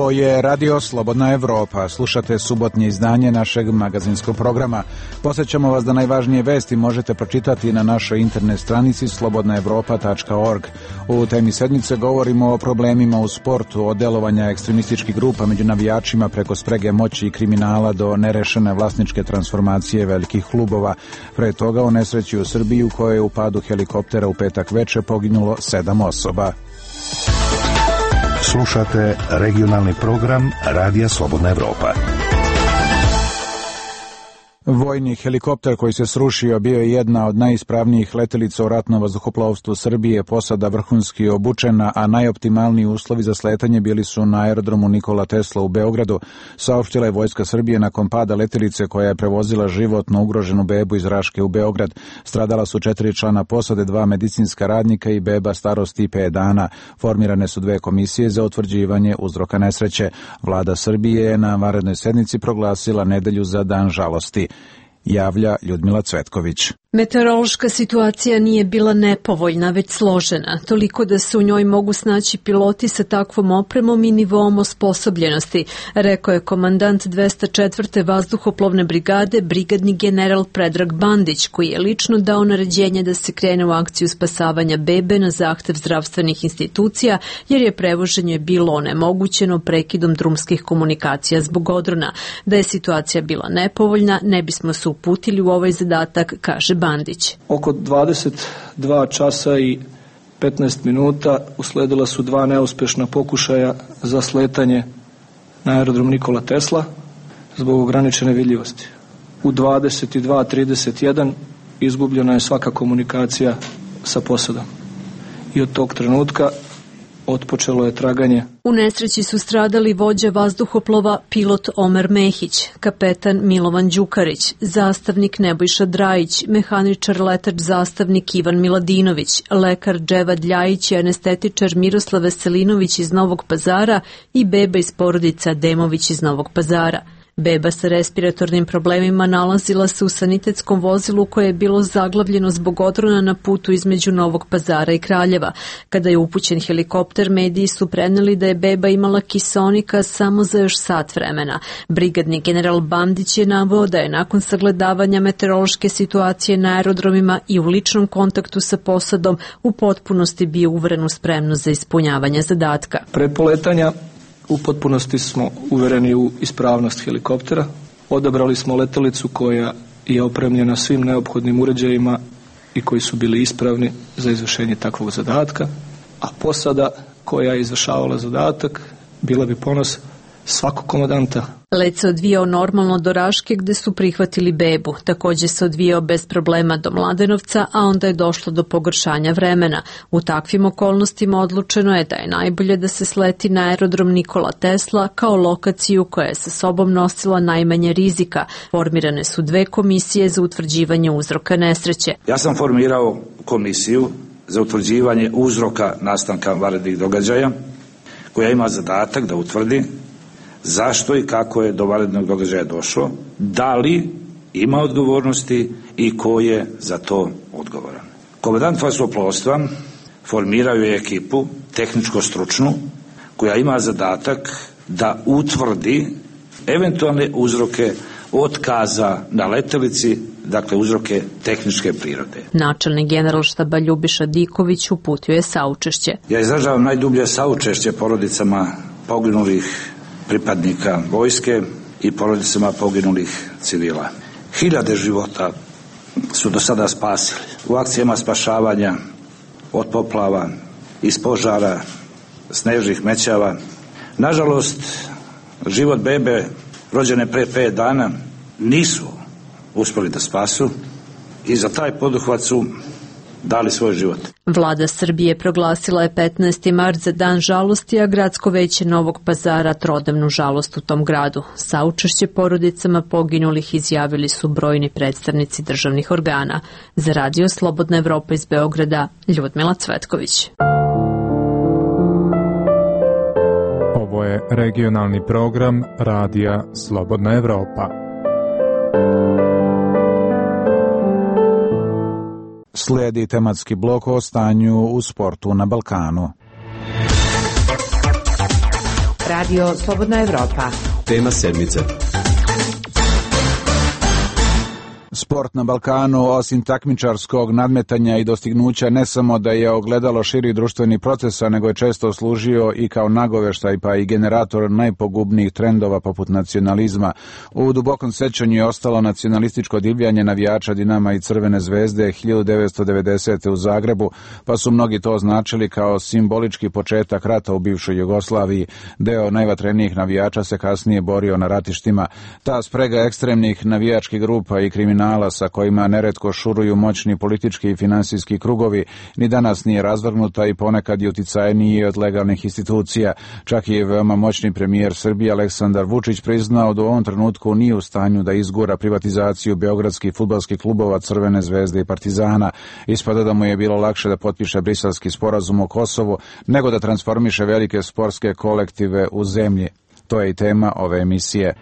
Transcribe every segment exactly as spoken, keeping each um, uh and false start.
Ovo je Radio Slobodna Evropa. Slušate subotnje izdanje našeg magazinskog programa. Podsjećamo vas da najvažnije vesti možete pročitati na našoj internet stranici slobodna evropa tačka org. U temi sedmice govorimo o problemima u sportu, od delovanja ekstremističkih grupa među navijačima preko sprege moći i kriminala do nerešene vlasničke transformacije velikih klubova. Pre toga o nesreći u Srbiji u kojoj je u padu helikoptera u petak veče poginulo sedam osoba. Slušate regionalni program Radija Slobodna Evropa. Vojni helikopter koji se srušio bio je jedna od najispravnijih letelica u ratnom vazduhoplovstvu Srbije, posada vrhunski obučena, a najoptimalniji uslovi za sletanje bili su na aerodromu Nikola Tesla u Beogradu, saopštila je Vojska Srbije nakon pada letelice koja je prevozila životno ugroženu bebu iz Raške u Beograd. Stradala su četiri člana posade, dva medicinska radnika i beba starosti pet dana. Formirane su dve komisije za utvrđivanje uzroka nesreće. Vlada Srbije je na vanrednoj sednici proglasila nedelju za dan žalosti. Javlja Ljudmila Cvetković. Meteorološka situacija nije bila nepovoljna, već složena, toliko da se u njoj mogu snaći piloti sa takvom opremom i nivom osposobljenosti, rekao je komandant dvesta četvrte vazduhoplovne brigade, brigadni general Predrag Bandić, koji je lično dao naređenje da se krene u akciju spasavanja bebe na zahtev zdravstvenih institucija, jer je prevoženje bilo onemogućeno prekidom drumskih komunikacija zbog odrona. Da je situacija bila nepovoljna, ne bismo se uputili u ovaj zadatak, kaže Bandić. Oko dvadeset dva časa i petnaest minuta usledila su dva neuspešna pokušaja za sletanje na aerodrom Nikola Tesla zbog ograničene vidljivosti. U dvadeset dva trideset jedan izgubljena je svaka komunikacija sa posadom. I od tog trenutka otpočelo je traganje. U nesreći su stradali vođa vazduhoplova pilot Omer Mehić, kapetan Milovan Đukarić, zastavnik Nebojša Drajić, mehaničar letač zastavnik Ivan Miladinović, lekar Dževad Ljajić i anestetičar Miroslav Veselinović iz Novog Pazara i beba iz porodica Demović iz Novog Pazara. Beba sa respiratornim problemima nalazila se u sanitetskom vozilu koje je bilo zaglavljeno zbog odrona na putu između Novog Pazara i Kraljeva. Kada je upućen helikopter, mediji su preneli da je beba imala kiseonika samo za još sat vremena. Brigadni general Bandić je naveo da je nakon sagledavanja meteorološke situacije na aerodromima i u ličnom kontaktu sa posadom u potpunosti bio uveren u spremnost za ispunjavanje zadatka. Pre poletanja u potpunosti smo uvereni u ispravnost helikoptera. Odabrali smo letelicu koja je opremljena svim neophodnim uređajima i koji su bili ispravni za izvršenje takvog zadatka, a posada koja je izvršavala zadatak bila bi ponos svakog komandanta. Let se odvijao normalno do Raške gde su prihvatili bebu. Također se odvijao bez problema do Mladenovca, a onda je došlo do pogoršanja vremena. U takvim okolnostima odlučeno je da je najbolje da se sleti na aerodrom Nikola Tesla kao lokaciju koja je sa sobom nosila najmanje rizika. Formirane su dve komisije za utvrđivanje uzroka nesreće. Ja sam formirao komisiju za utvrđivanje uzroka nastanka vanrednih događaja koja ima zadatak da utvrdi zašto i kako je do vanrednog događaja došlo, da li ima odgovornosti i ko je za to odgovoran. Komandant vazduhoplovstva formirao je ekipu tehničko-stručnu koja ima zadatak da utvrdi eventualne uzroke otkaza na letelici, dakle uzroke tehničke prirode. Načelnik generalštaba Ljubiša Diković uputio je saučešće. Ja izražavam najdublje saučešće porodicama poginulih pripadnika vojske i porodicama poginulih civila. Hiljade života su do sada spasili u akcijama spašavanja od poplava, iz požara, snežnih mećava. Nažalost, život bebe rođene pre pet dana nisu uspjeli da spasu i za taj poduhvat su dali svoj život. Vlada Srbije proglasila je petnaesti mart za dan žalosti, a gradsko veće Novog Pazara trodnevnu žalost u tom gradu. Saučešće porodicama poginulih izjavili su brojni predstavnici državnih organa. Za Radio Slobodna Evropa iz Beograda, Ljudmila Cvetković. Ovo je regionalni program Radija Slobodna Evropa. Slijedi tematski blok o stanju u sportu na Balkanu. Radio Slobodna Evropa. Tema sedmice. Sport na Balkanu, osim takmičarskog nadmetanja i dostignuća, ne samo da je ogledalo širi društveni procesa, nego je često služio i kao nagoveštaj pa i generator najpogubnijih trendova poput nacionalizma. U dubokom sećanju je ostalo nacionalističko divljanje navijača Dinama i Crvene zvezde hiljadu devetsto devedesete. u Zagrebu, pa su mnogi to označili kao simbolički početak rata u bivšoj Jugoslaviji. Deo najvatrenijih navijača se kasnije borio na ratištima. Ta sprega ekstremnih navijačkih grupa i kriminala sa kojima neretko šuruju moćni politički i finansijski krugovi, ni danas nije razvrgnuta i ponekad je uticajniji od legalnih institucija. Čak i veoma moćni premijer Srbije Aleksandar Vučić priznao da u ovom trenutku nije u stanju da izgura privatizaciju beogradskih fudbalskih klubova Crvene zvezde i Partizana. Ispada da mu je bilo lakše da potpiše briselski sporazum o Kosovu nego da transformiše velike sportske kolektive u zemlji. To je i tema ove emisije.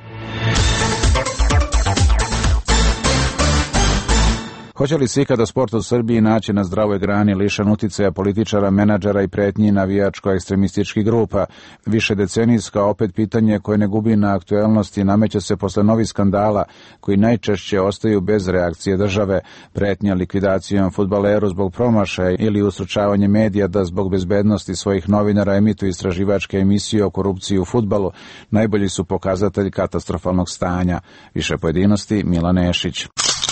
Hoće li se ikada sport u Srbiji naći na zdravoj grani lišan uticaja političara, menadžera i pretnji navijačko-ekstremističkih grupa? Više decenijska opet pitanje koje ne gubi na aktuelnosti nameće se posle novih skandala koji najčešće ostaju bez reakcije države. Pretnja likvidacijom fudbaleru zbog promašaja ili ustručavanje medija da zbog bezbednosti svojih novinara emituju istraživačke emisije o korupciji u fudbalu najbolji su pokazatelj katastrofalnog stanja. Više pojedinosti Milan Nešić.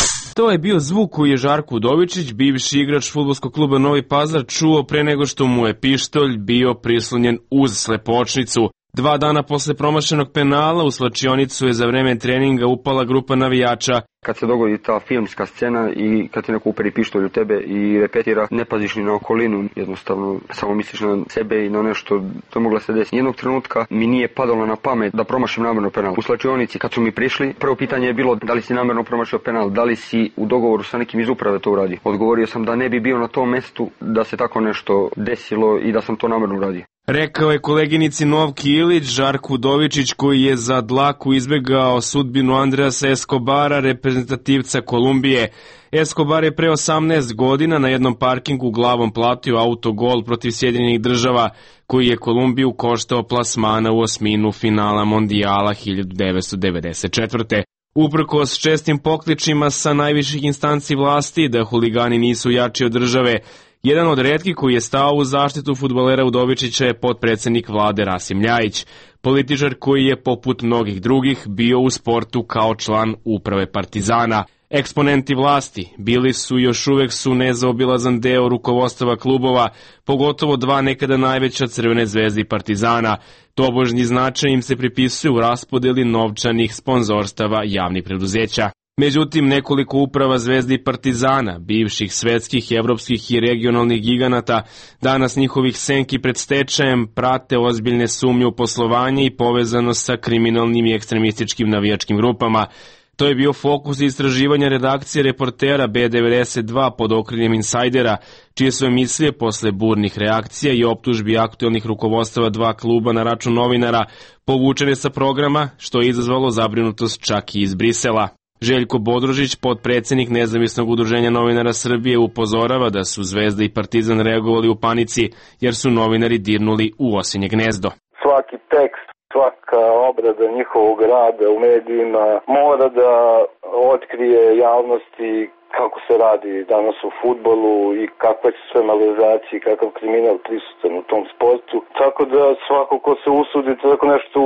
To je bio zvuk koji je Žarko Udovičić, bivši igrač fudbalskog kluba Novi Pazar, čuo pre nego što mu je pištolj bio prislonjen uz slepočnicu. Dva dana posle promašenog penala u slačionicu je za vreme treninga upala grupa navijača. Kad se dogodi ta filmska scena i kad ti neko uperi pištolj u tebe i repetira, ne paziš ni na okolinu, jednostavno samo misliš na sebe i na nešto to mogla se desiti. Jednog trenutka mi nije padalo na pamet da promašim namerno penal. U slačionici kad su mi prišli, prvo pitanje je bilo da li si namerno promašio penal, da li si u dogovoru sa nekim iz uprave to uradio. Odgovorio sam da ne bi bio na tom mestu da se tako nešto desilo i da sam to namerno uradio. Rekao je koleginici Novki Ilić, Žarko Udovičić, koji je za dlaku izbegao sudbinu Andreasa Escobara, reprezentativca Kolumbije. Escobar je pre osamnaest godina na jednom parkingu glavom platio autogol protiv Sjedinjenih država, koji je Kolumbiju koštao plasmana u osminu finala Mondijala hiljadu devetsto devedeset četvrte. Uprkos čestim pokličima sa najviših instanci vlasti da huligani nisu jači od države, jedan od retkih koji je stao u zaštitu fudbalera Udovičića je potpredsednik vlade Rasim Ljajić, političar koji je poput mnogih drugih bio u sportu kao član uprave Partizana. Eksponenti vlasti bili su i još uvek su nezaobilazan deo rukovodstava klubova, pogotovo dva nekada najveća Crvene zvezde i Partizana. Tobožnji značaj im se pripisuje u raspodeli novčanih sponzorstava javnih preduzeća. Međutim, nekoliko uprava Zvezde i Partizana, bivših svetskih, evropskih i regionalnih giganata, danas njihovih senki pred stečajem prate ozbiljne sumnje u poslovanje i povezano sa kriminalnim i ekstremističkim navijačkim grupama. To je bio fokus istraživanja redakcije Reportera B devedeset dva pod okriljem Insajdera, čije su emisije posle burnih reakcija i optužbi aktuelnih rukovodstava dva kluba na račun novinara povučene sa programa, što je izazvalo zabrinutost čak i iz Brisela. Željko Bodrožić, potpredsednik Nezavisnog udruženja novinara Srbije, upozorava da su Zvezda i Partizan reagovali u panici jer su novinari dirnuli u osinje gnezdo. Svaki tekst, svaka obrada njihovog rada u medijima mora da otkrije javnosti kako se radi danas u fudbalu i kakve su sve malverzacije, kakav kriminal prisutan u tom sportu. Tako da svako ko se usudi tako nešto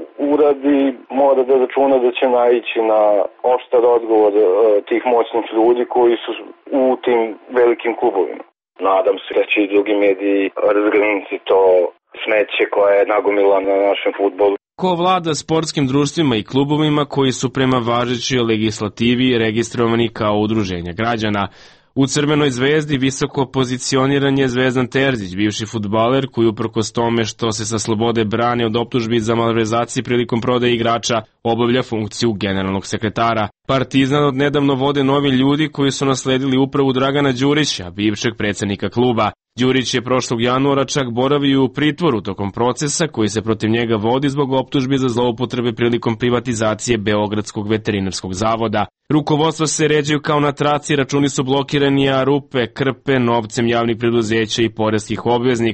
uradi mora da računa da će naići na oštar odgovor e, tih moćnih ljudi koji su u tim velikim klubovima. Nadam se da će i drugi mediji razgrnuti to smeće koje je nagomila na našem fudbalu. Ko vlada sportskim društvima i klubovima koji su prema važećoj legislativi registrovani kao udruženja građana. U Crvenoj zvezdi visoko pozicioniran je Zvezdan Terzić, bivši fudbaler koji uprkos tome što se sa slobode brane od optužbi za malverzacije prilikom prodaje igrača, obavlja funkciju generalnog sekretara. Partizan od nedavno vode novi ljudi koji su nasledili upravu Dragana Đurića, bivšeg predsednika kluba. Đurić je prošlog januara čak boravio u pritvoru tokom procesa koji se protiv njega vodi zbog optužbi za zloupotrebe prilikom privatizacije Beogradskog veterinarskog zavoda. Rukovodstva se ređaju kao na traci, računi su blokirani, a rupe krpe novcem javnih preduzeća i poreskih obveznika.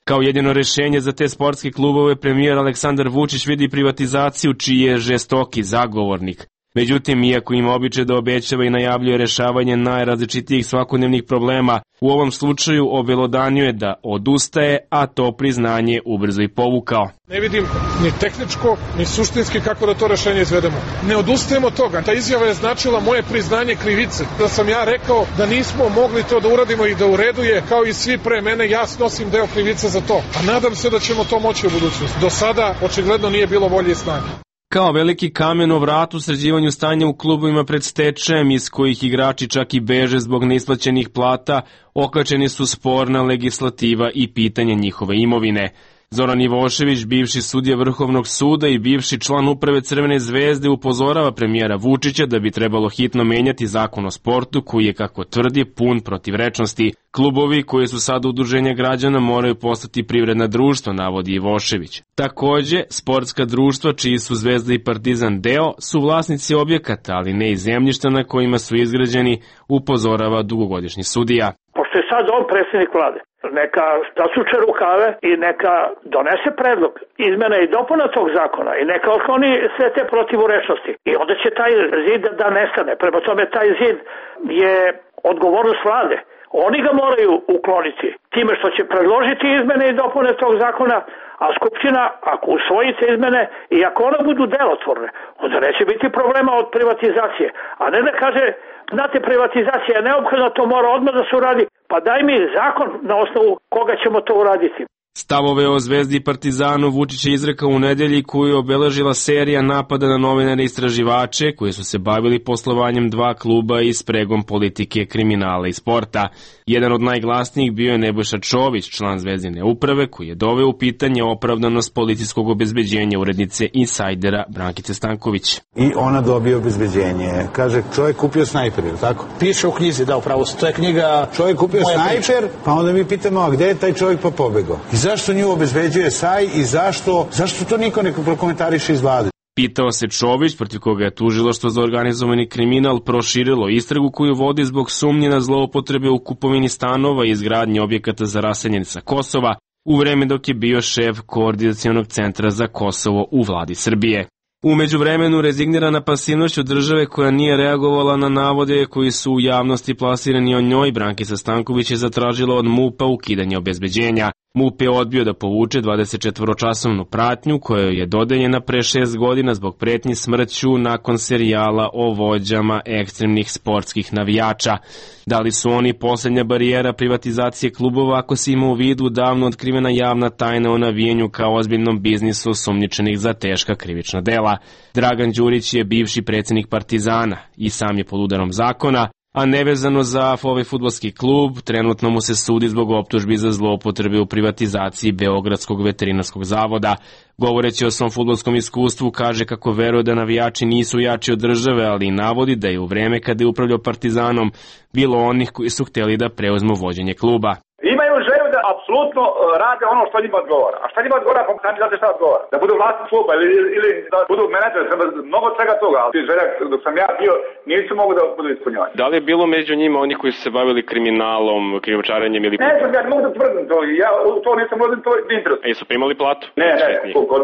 Kao jedino rešenje za te sportske klubove premijer Aleksandar Vučić vidi privatizaciju, čiji je žestoki zagovornik. Međutim, iako ima običaj da obećava i najavljuje rešavanje najrazličitijih svakodnevnih problema, u ovom slučaju obelodanio je da odustaje, a to priznanje ubrzo i povukao. Ne vidim ni tehničko, ni suštinski kako da to rešenje izvedemo. Ne odustajemo od toga. Ta izjava je značila moje priznanje krivice. Da sam ja rekao da nismo mogli to da uradimo i da u redu je, kao i svi pre mene, ja snosim deo krivice za to. A nadam se da ćemo to moći u budućnosti. Do sada očigledno nije bilo volje i snage. Kao veliki kamen o vratu u sređivanju stanja u klubovima pred stečajem, iz kojih igrači čak i beže zbog neisplaćenih plata, okačeni su sporna legislativa i pitanje njihove imovine. Zoran Ivošević, bivši sudija Vrhovnog suda i bivši član uprave Crvene zvezde, upozorava premijera Vučića da bi trebalo hitno menjati zakon o sportu, koji je, kako tvrdi, pun protivrečnosti. Klubovi koji su sada udruženja građana moraju postati privredna društva, navodi Ivošević. Takođe, sportska društva, čiji su Zvezda i Partizan deo, su vlasnici objekata, ali ne i zemljišta na kojima su izgrađeni, upozorava dugogodišnji sudija. Pošto je sad on predsjednik vlade, neka zasuče rukave i neka donese predlog izmena i dopuna tog zakona i neka otkloni sve te protivurečnosti. I onda će taj zid da nestane. Prema tome, taj zid je odgovornost vlade. Oni ga moraju ukloniti time što će predložiti izmene i dopune tog zakona, a Skupština, ako usvoji te izmene i ako one budu delotvorne, onda neće biti problema od privatizacije. A ne da kaže, znate, privatizacija je neophodna, to mora odmah da se uradi, pa daj mi zakon na osnovu koga ćemo to uraditi. Stavove o Zvezdi i Partizanu Vučić je izrekao u nedelji, koju je obeležila serija napada na novinare i istraživače koji su se bavili poslovanjem dva kluba i spregom politike, kriminala i sporta. Jedan od najglasnijih bio je Nebojša Čović, član Zvezdine uprave, koji je doveo u pitanje opravdanost policijskog obezbeđenja urednice Insajdera Brankice Stanković. I ona dobije obezbeđenje. Kaže, čovjek kupio snajper, je li tako? Piše u knjizi, da, upravo se. To je knjiga... Čovjek kupio snajper, pa onda mi pitamo, a gde je taj čovjek pa pobegao? Zašto nju obezbeđuje S A I i zašto, zašto to niko ne prokomentariše iz vlade? Pitao se Čović, protiv koga je tužilaštvo za organizovani kriminal proširilo istragu koju vodi zbog sumnje na zloupotrebe u kupovini stanova i izgradnje objekata za raseljene sa Kosova, u vreme dok je bio šef Koordinacionog centra za Kosovo u vladi Srbije. U međuvremenu, rezignirana pasivnošću države koja nije reagovala na navode koji su u javnosti plasirani o njoj, Brankica Stanković je zatražila od MUP-a ukidanje obezbeđenja. MUP je odbio da povuče dvadesetčetvoročasovnu pratnju koja je dodeljena pre šest godina zbog pretnji smrću nakon serijala o vođama ekstremnih sportskih navijača. Da li su oni poslednja barijera privatizacije klubova ako se ima u vidu davno otkrivena javna tajna o navijenju kao ozbiljnom biznisu osumnjičenih za teška krivična dela? Dragan Đurić je bivši predsednik Partizana i sam je pod udarom zakona, a nevezano za ovaj fudbalski klub, trenutno mu se sudi zbog optužbi za zloupotrebe u privatizaciji Beogradskog veterinarskog zavoda. Govoreći o svom fudbalskom iskustvu, kaže kako veruje da navijači nisu jači od države, ali i navodi da je u vreme kada je upravljao Partizanom bilo onih koji su hteli da preuzmu vođenje kluba. Imaju želju da apsolutno rade ono što njima odgovara. A šta njima odgovara, pa sami znate šta odgovara. Da budu vlasnik kluba ili, ili da budu menadžer, mnogo svega toga, ali želja dok sam ja bio nisu mogu da budu ispunjavani. Da li je bilo među njima oni koji su se bavili kriminalom, krijumčarenjem ili... Ne znam, ja ne mogu da tvrdim to, ja to nisam ulazim, to je interes. A jesu primali platu? Ne, ne, kod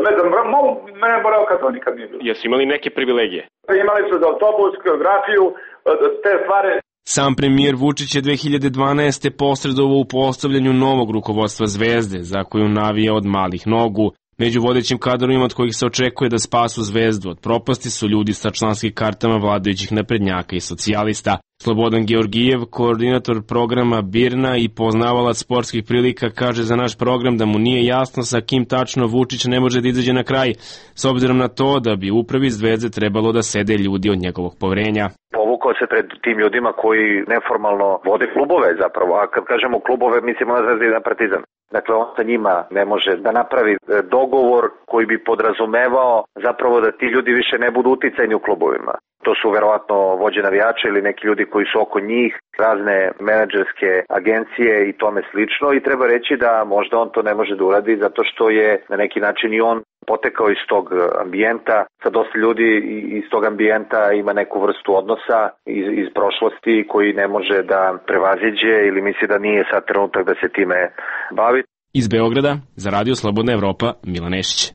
mene boravka to nikad nije bilo. Jesu imali neke privilegije? Imali su za autobus, geografiju, te stvari. Sam premijer Vučić je dve hiljade dvanaeste. posredovao u postavljanju novog rukovodstva Zvezde, za koju navija od malih nogu. Među vodećim kadrovima od kojih se očekuje da spasu Zvezdu od propasti su ljudi sa članskim kartama vladajućih naprednjaka i socijalista. Slobodan Georgijev, koordinator programa Birna i poznavalac sportskih prilika, kaže za naš program da mu nije jasno sa kim tačno Vučić ne može da izađe na kraj, s obzirom na to da bi upravi Zvezde trebalo da sede ljudi od njegovog poverenja. Povukao se pred tim ljudima koji neformalno vode klubove zapravo, a kad kažemo klubove mislimo na Zvezdu i na Partizan. Dakle, on sa njima ne može da napravi dogovor koji bi podrazumevao zapravo da ti ljudi više ne budu uticajni u klubovima. To su verovatno vođe navijača ili neki ljudi koji su oko njih, razne menadžerske agencije i tome slično i treba reći da možda on to ne može da uradi zato što je na neki način i on potekao iz tog ambijenta, sa dosta ljudi iz tog ambijenta ima neku vrstu odnosa iz, iz prošlosti koji ne može da prevaziđe ili misli da nije sad trenutak da se time bavi. Iz Beograda za Radio Slobodna Evropa Milan Nešić.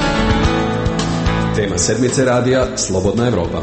Tema sedmice radija Slobodna Evropa.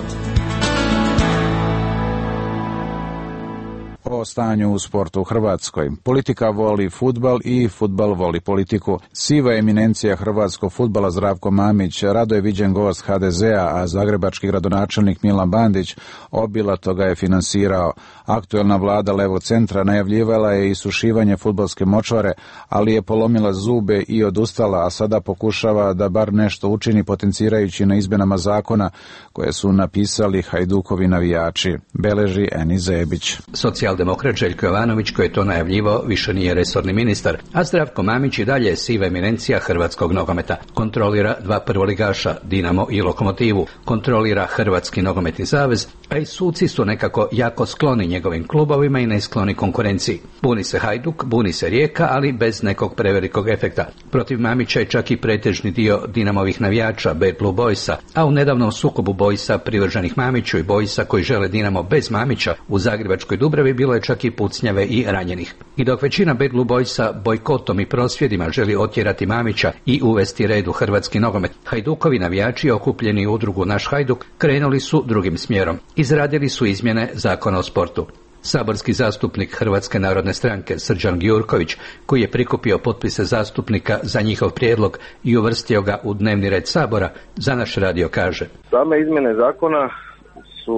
O stanju u sportu u Hrvatskoj. Politika voli fudbal i fudbal voli politiku. Siva eminencija hrvatskog fudbala Zdravko Mamić rado je viđen gost ha de zea, a zagrebački gradonačelnik Milan Bandić obilato ga je finansirao. Aktuelna vlada levo centra najavljivala je isušivanje fudbalske močvare, ali je polomila zube i odustala, a sada pokušava da bar nešto učini potencirajući na izmenama zakona koje su napisali Hajdukovi navijači, beleži Eni Zebić. Socijaldemokrat Željko Jovanović, koji je to najavljivao, više nije resorni ministar, a Zdravko Mamić i dalje je siva eminencija hrvatskog nogometa. Kontrolira dva prvoligaša, Dinamo i Lokomotivu, kontrolira Hrvatski nogometni savez, a i suci su nekako jako skloni njegovim klubovima i neskloni konkurenciji. Buni se Hajduk, buni se Rijeka, ali bez nekog prevelikog efekta. Protiv Mamića je čak i pretežni dio Dinamovih navijača, Bad Blue Boysa, a u nedavnom sukobu Boysa privrženih Mamiću i Boysa koji žele Dinamo bez Mamića u zagrebačkoj Dubravi bilo je čak i pucnjave i ranjenih. I dok većina Bad Blue Boysa bojkotom i prosvjedima želi otjerati Mamića i uvesti red u hrvatski nogomet, Hajdukovi navijači okupljeni u udrugu Naš Hajduk krenuli su drugim smjerom. Izradili su izmjene Zakona o sportu. Saborski zastupnik Hrvatske narodne stranke Srđan Gjurković, koji je prikupio potpise zastupnika za njihov prijedlog i uvrstio ga u dnevni red Sabora, za Naš radio kaže: Same izmjene zakona su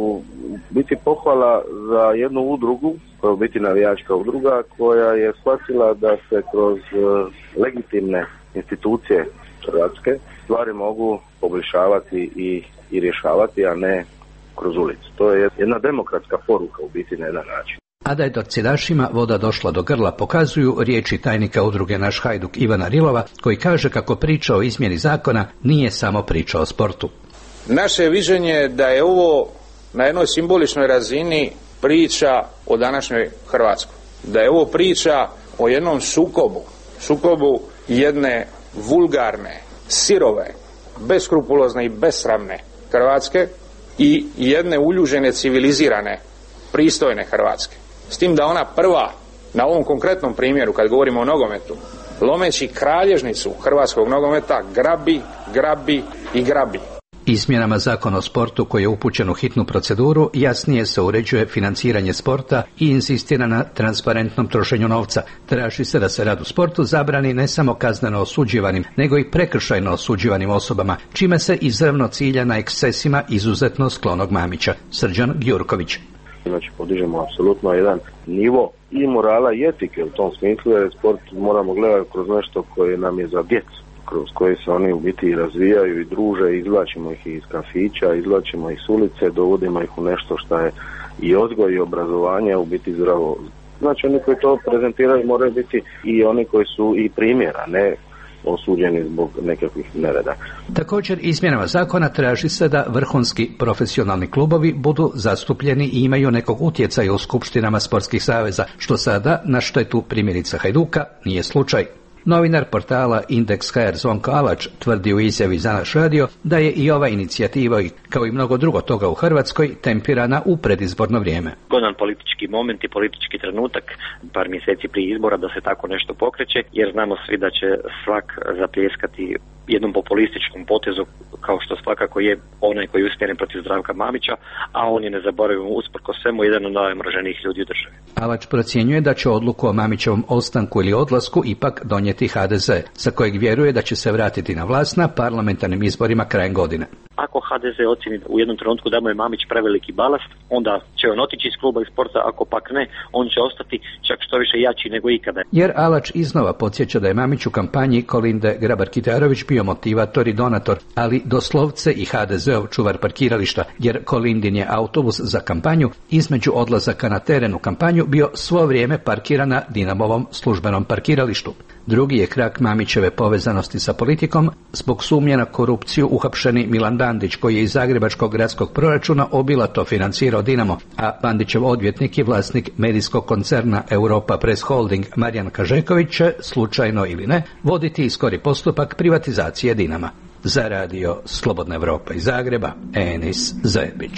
biti pohvala za jednu udrugu, koja je biti navijačka udruga, koja je shvatila da se kroz legitimne institucije Hrvatske stvari mogu poboljšavati i, i rješavati, a ne kroz ulicu. To je jedna demokratska poruka u biti na jedan način. A da je docirašima voda došla do grla pokazuju riječi tajnika udruge Naš Hajduk Ivana Rilova, koji kaže kako priča o izmjeni zakona nije samo priča o sportu. Naše viđenje je da je ovo na jednoj simboličnoj razini priča o današnjoj Hrvatskoj. Da je ovo priča o jednom sukobu, sukobu jedne vulgarne, sirove, beskrupulozne i besramne Hrvatske i jedne uljužene, civilizirane, pristojne Hrvatske. S tim da ona prva, na ovom konkretnom primjeru, kad govorimo o nogometu, lomeći kralježnicu hrvatskog nogometa, grabi, grabi i grabi. Izmjenama Zakona o sportu, koji je upućen u hitnu proceduru, jasnije se uređuje financiranje sporta i insistira na transparentnom trošenju novca. Traži se da se rad u sportu zabrani ne samo kazneno osuđivanim, nego i prekršajno osuđivanim osobama, čime se izravno cilja na ekscesima izuzetno sklonog Mamića. Srđan Gjurković. Znači, podižemo apsolutno jedan nivo i morala i etike u tom smislu, jer sport moramo gledati kroz nešto koje nam je za djecu, kroz koje se oni u biti razvijaju i druže, izvlačimo ih iz kafića, izvlačimo ih s ulice, dovodimo ih u nešto što je i odgoj i obrazovanje, u biti zdravo. Znači, oni koji to prezentiraju moraju biti i oni koji su i primjera, ne osuđeni zbog nekakvih nereda. Također, izmjenama zakona traži se da vrhunski profesionalni klubovi budu zastupljeni i imaju nekog utjecaja u skupštinama sportskih saveza, što sada, na štetu primjerice Hajduka, nije slučaj. Novinar portala Indeks ha er Zvonko Alač tvrdi u izjavi za Naš radio da je i ova inicijativa, kao i mnogo drugo toga u Hrvatskoj, tempirana u predizborno vrijeme. Godan politički moment i politički trenutak, par mjeseci prije izbora, da se tako nešto pokreće, jer znamo svi da će svak zapljeskati jednom populističkom potezu, kao što svakako je onaj koji je usmjeren protiv Zdravka Mamića, a on je, ne zaboravimo, usprkos svemu jedan od najomraženijih ljudi u državi. Alač procjenjuje da će odluku o Mamićevom ostanku ili odlasku ipak donijeti ha de ze, za kojeg vjeruje da će se vratiti na vlast na parlamentarnim izborima krajem godine. Ako ha de ze ocjeni u jednom trenutku da mu je Mamić preveliki balast, onda će on otići iz kluba i sporta, ako pak ne, on će ostati čak što više jači nego ikada. Jer Alač iznova podsjeća da je Mamić u kampanji Kolinde Grabar-Kitarović bio motivator i donator, ali doslovce i ha de zeov čuvar parkirališta, jer Kolindin je autobus za kampanju između odlazaka na teren u kampanju bio svo vrijeme parkiran na Dinamovom službenom parkiralištu. Drugi je krak Mamićeve povezanosti sa politikom zbog sumnje na korupciju uhapšeni Milan Bandić, koji je iz zagrebačkog gradskog proračuna obilato financirao Dinamo, a Bandićev odvjetnik i vlasnik medijskog koncerna Europa Press Holding Marijan Kažeković će, slučajno ili ne, voditi skori postupak privatizacije Dinama. Za radio Slobodna Evropa iz Zagreba, Enis Zebić.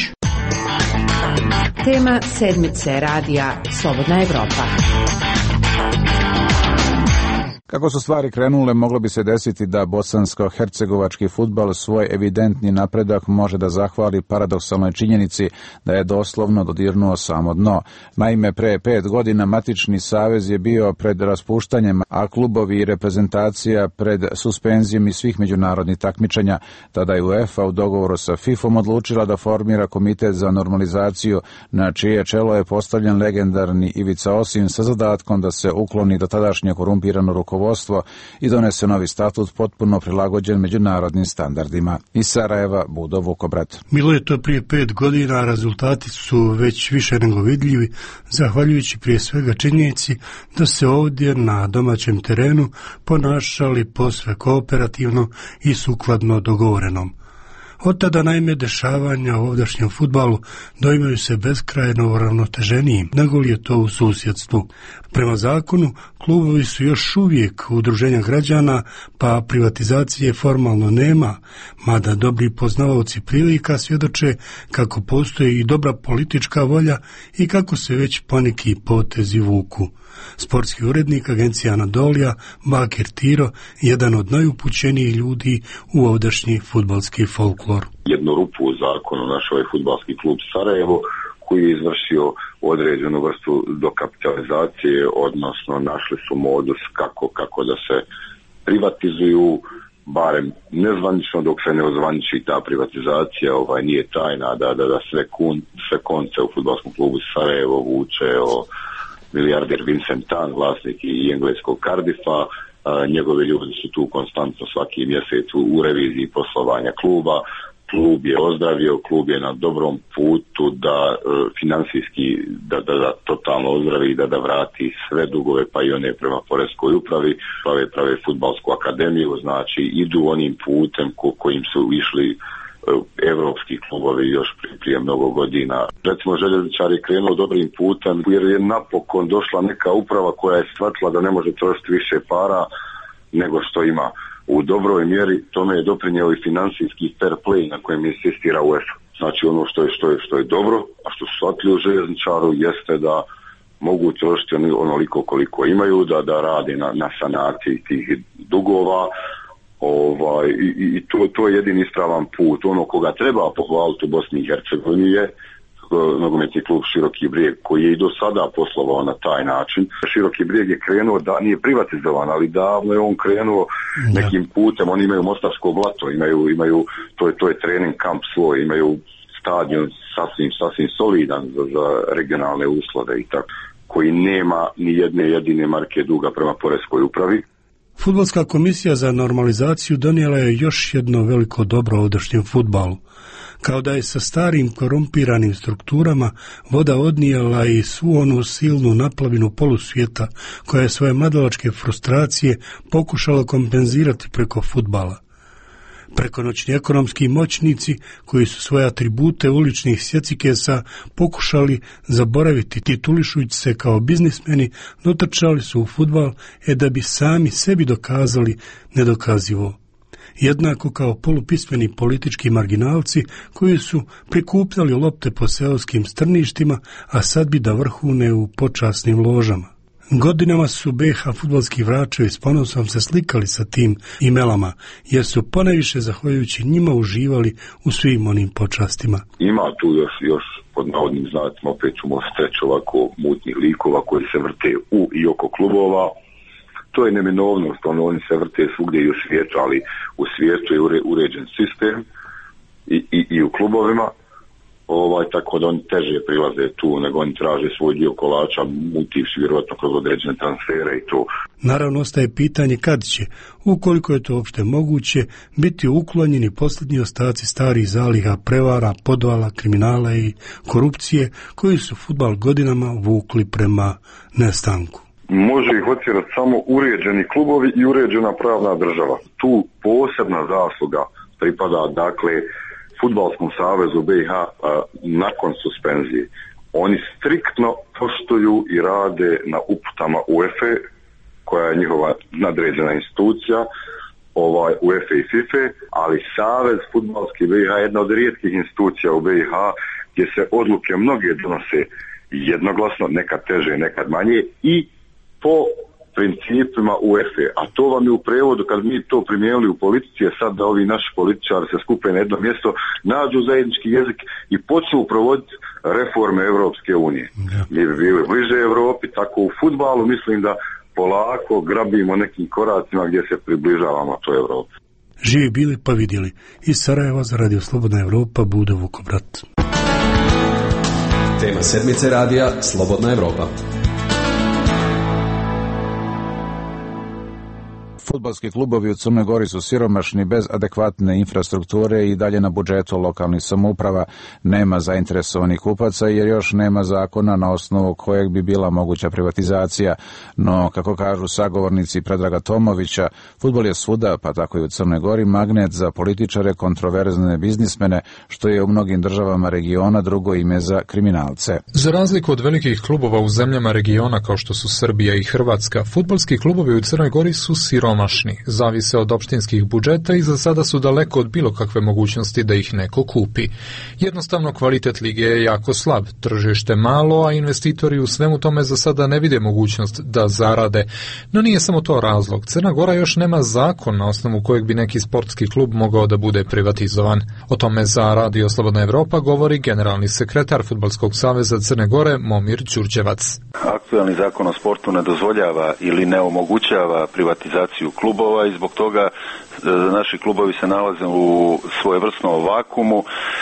Tema sedmice radija Slobodna Evropa. Kako su stvari krenule, moglo bi se desiti da bosansko-hercegovački fudbal svoj evidentni napredak može da zahvali paradoksalnoj činjenici da je doslovno dodirnuo samo dno. Naime, pre pet godina matični savez je bio pred raspuštanjem, a klubovi i reprezentacija pred suspenzijom i svih međunarodnih takmičenja. Tada je UEFA u dogovoru sa fifom odlučila da formira komitet za normalizaciju, na čije čelo je postavljen legendarni Ivica Osim sa zadatkom da se ukloni do tadašnje korumpirano rukovodstvo i donese novi statut potpuno prilagođen međunarodnim standardima. Iz Sarajeva, Budo Vukobrat. Bilo je to prije pet godina, a rezultati su već više nego vidljivi, zahvaljujući prije svega činjenici da se ovdje na domaćem terenu ponašali posve kooperativno i sukladno dogovorenom. Od tada naime dešavanja u ovdašnjem fudbalu doimaju se beskrajno uravnoteženijim, nego li je to u susjedstvu. Prema zakonu, klubovi su još uvijek udruženja građana, pa privatizacije formalno nema, mada dobri poznavaoci prilika svjedoče kako postoji i dobra politička volja i kako se već poneki potezi vuku. Sportski urednik agencije Anadolija, Bakir Tiro, jedan od najupućenijih ljudi u ovdašnji fudbalski folklor. Jednu rupu u zakonu našao je fudbalski klub Sarajevo, koji je izvršio određenu vrstu dokapitalizacije, odnosno našli su modus kako, kako da se privatizuju, barem nezvanično, dok se ne ozvaniči ta privatizacija, ovaj nije tajna da, da, da sve, kun, sve konce u fudbalskom klubu Sarajevo vuče o milijarder Vincent Tan, vlasnik i engleskog Cardiffa. A, njegovi ljudi su tu konstantno svaki mjesec u, u reviziji poslovanja kluba. Klub je ozdravio, klub je na dobrom putu da e, finansijski da, da, da totalno ozdravi i da, da vrati sve dugove, pa i one prema poreskoj upravi, prave, prave fudbalsku akademiju, znači idu onim putem ko, kojim su išli evropski klubovi još prije, prije mnogo godina. Recimo, željezničari krenuo dobrim putem jer je napokon došla neka uprava koja je shvatila da ne može trošiti više para nego što ima. U dobroj mjeri tome je doprinjeo i finansijski fair play na kojem insistira UEFA. Znači ono što je, što je, što je dobro, a što su shvatili u željezničaru jeste da mogu trošiti onoliko koliko imaju, da, da rade na, na sanaciji tih dugova. Ovaj, i, i to, to je jedini ispravan put. Ono koga treba pohvaliti u Bosni i Hercegovini je nogometni klub Široki Brijeg, koji je i do sada poslovao na taj način. Široki Brijeg je krenuo, da nije privatizovan, ali davno je on krenuo nekim putem. Oni imaju Mostarsko blato, imaju, imaju to je, to je trening kamp svoj, imaju stadion sasvim, sasvim solidan za, za regionalne uslove i tako, koji nema ni jedne jedine marke duga prema poreskoj upravi. Fudbalska komisija za normalizaciju donijela je još jedno veliko dobro ovdašnjem fudbalu. Kao da je sa starim korumpiranim strukturama voda odnijela i svu onu silnu naplavinu polusvijeta koja je svoje mladalačke frustracije pokušala kompenzirati preko fudbala. Prekonoćni ekonomski moćnici koji su svoje atribute uličnih sjecikesa pokušali zaboraviti titulišujući se kao biznismeni, dotrčali su u fudbal e da bi sami sebi dokazali nedokazivo. Jednako kao polupismeni politički marginalci koji su prikupljali lopte po seoskim strništima, a sad bi da vrhune u počasnim ložama. Godinama su B iH fudbalski vračevi s ponosom se slikali sa tim imelama, jer su ponajviše zahvaljujući njima uživali u svim onim počastima. Ima tu još, još pod navodnim znacima, opet ćemo steći ovako mutnih likova koji se vrte u i oko klubova. To je neminovnost, ono, oni se vrte svugdje i u svijetu, ali u svijetu je ure, uređen sistem i, i, i u klubovima. Ovaj, tako da oni teže prilaze tu, nego oni traže svoj dio kolača, mutivši vjerovatno kroz određene transfere i to. Naravno, ostaje pitanje kad će, ukoliko je to uopšte moguće, biti uklonjeni posljednji ostaci starih zaliha prevara, podvala, kriminala i korupcije koji su fudbal godinama vukli prema nestanku. Može ih otjerati samo uređeni klubovi i uređena pravna država. Tu posebna zasluga pripada, dakle, Fudbalskom savezu B iH a, nakon suspenzije. Oni striktno poštuju i rade na uputama UEFA, koja je njihova nadređena institucija, ovaj, UEFA i FIFA, ali Savez fudbalski B iH je jedna od rijetkih institucija u B iH gdje se odluke mnoge donose jednoglasno, nekad teže, nekad manje, i po principima UEFA. A to vam je u prevodu, kad mi to primijenili u politici, je sad da ovi naši političari se skupe na jedno mjesto, nađu zajednički jezik i počnu provoditi reforme Evropske unije. Mi bi bili bliže Evropi, tako u fudbalu mislim da polako grabimo nekim koracima gdje se približavamo toj Evropi. Živi bili pa vidjeli. Iz Sarajeva za Radio Slobodna Evropa, Buda Vukovrat. Tema sedmice radija Slobodna Evropa. Fudbalski klubovi u Crnoj Gori su siromašni, bez adekvatne infrastrukture i dalje na budžetu lokalnih samouprava. Nema zainteresovanih kupaca jer još nema zakona na osnovu kojeg bi bila moguća privatizacija. No, kako kažu sagovornici Predraga Tomovića, fudbal je svuda, pa tako i u Crnoj Gori, magnet za političare, kontroverzne biznismene, što je u mnogim državama regiona drugo ime za kriminalce. Za razliku od velikih klubova u zemljama regiona kao što su Srbija i Hrvatska, fudbalski klubovi u Crnoj Gori su siromašni. Zavise od opštinskih budžeta i za sada su daleko od bilo kakve mogućnosti da ih neko kupi. Jednostavno, kvalitet lige je jako slab, tržište malo, a investitori u svemu tome za sada ne vide mogućnost da zarade. No nije samo to razlog. Crna Gora još nema zakon na osnovu kojeg bi neki sportski klub mogao da bude privatizovan. O tome za Radio Slobodna Evropa govori generalni sekretar Fudbalskog saveza Crne Gore Momir Đurđevac. Aktualni zakon o sportu ne dozvoljava ili ne omogućava privatizaciju klubova i zbog toga naši klubovi se nalaze u svojevrsnom vakumu.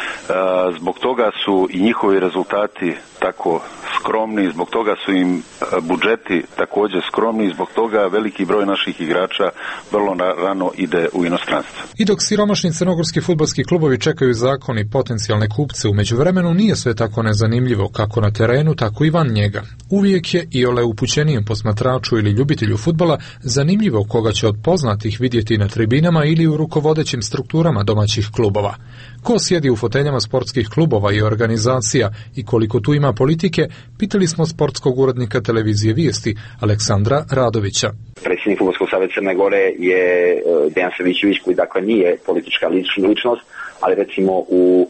Zbog toga su i njihovi rezultati tako skromni, zbog toga su im budžeti također skromni i zbog toga veliki broj naših igrača vrlo rano ide u inostranstvo. I dok siromašni crnogorski fudbalski klubovi čekaju zakon i potencijalne kupce, u međuvremenu nije sve tako nezanimljivo kako na terenu, tako i van njega. Uvijek je i ole upućenijem posmatraču ili ljubitelju fudbala zanimljivo koga će od poznatih vidjeti na tribinama ili u rukovodećim strukturama domaćih klubova. Ko sjedi u foteljama sportskih klubova i organizacija i koliko tu ima politike, pitali smo sportskog urednika televizije Vijesti Aleksandra Radovića. Predsjednik Fudbalskog saveza Crne Gore je Dejan Savićević, koji dakle nije politička ličnost, ali recimo u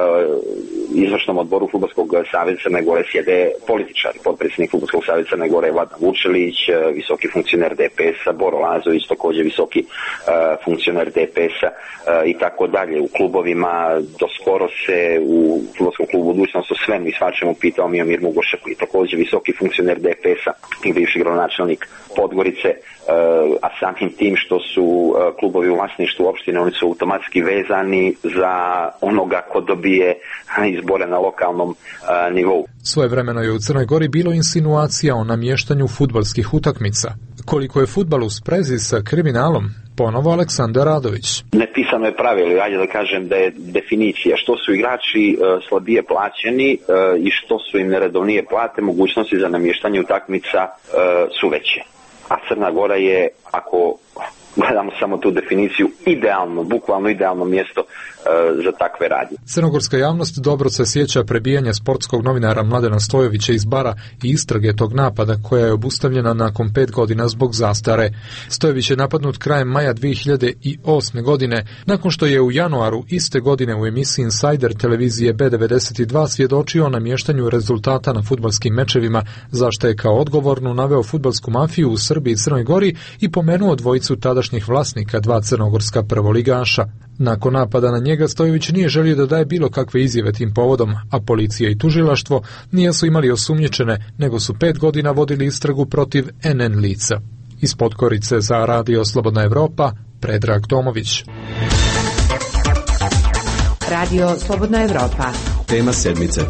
izvršnom odboru Fudbalskog saveza Crne Gore sjede političari. Potpredsjednik Fudbalskog saveza Crne Gore Vladan Vučelić, visoki funkcioner D P S-a, Boro Lazović, također visoki uh, funkcioner D P S-a uh, i tako dalje. U klubovima doskoro se u Fudbalskom klubu budućnost o svemu i svačemu pitao Miomir Mugoša, koji je također visoki funkcioner D P S-a i bivši gradonačelnik Podgorice, uh, a samim tim što su uh, klubovi u vlasništvu opštine, oni su automatski vezani za onoga ko dobije izbore na lokalnom a, nivou. Svojevremeno je u Crnoj Gori bilo insinuacija o namještanju fudbalskih utakmica. Koliko je fudbal u sprezi sa kriminalom? Ponovo Aleksandar Radović. Nepisano je pravilo, ajde da kažem da je definicija što su igrači e, slabije plaćeni e, i što su im neredovnije plate, mogućnosti za namještanje utakmica e, su veće. A Crna Gora je, ako gledamo samo tu definiciju, idealno, bukvalno idealno mjesto e, za takve radnje. Crnogorska javnost dobro se sjeća prebijanja sportskog novinara Mladena Stojovića iz bara i istrage tog napada koja je obustavljena nakon pet godina zbog zastare. Stojović je napadnut krajem maja dvije hiljade osme. godine, nakon što je u januaru iste godine u emisiji Insider televizije B devedeset dva svjedočio o namještanju rezultata na fudbalskim mečevima, zašto je kao odgovornu naveo fudbalsku mafiju u Srbiji i Crnoj Gori i pomenuo dvojicu tadašnjih vlasnika dva crnogorska prvoligaša. Nakon napada na njega Stojović nije želio da daje bilo kakve izjave tim povodom, a policija i tužilaštvo nisu imali osumnjičene, nego su pet godina vodili istragu protiv N N lica. Iz Podgorice za Radio Slobodna Evropa, Predrag Tomović. Radio Slobodna Evropa. Tema sedmice.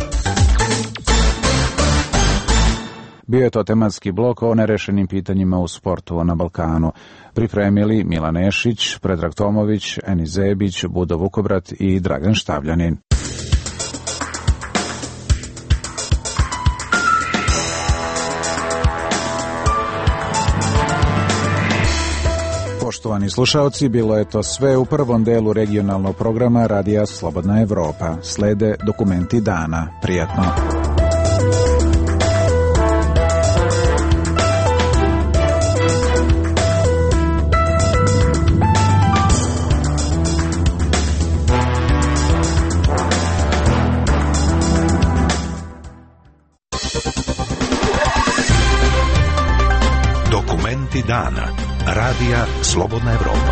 Bio je to tematski blok o nerešenim pitanjima u sportu na Balkanu. Pripremili Milan Nešić, Predrag Tomović, Eni Zebić, Budo Vukovrat i Dragan Štavljanin. Poštovani slušaoci, bilo je to sve u prvom delu regionalnog programa Radija Slobodna Evropa. Slede dokumenti dana. Prijatno. Vesti dana. Radija Slobodna Evropa.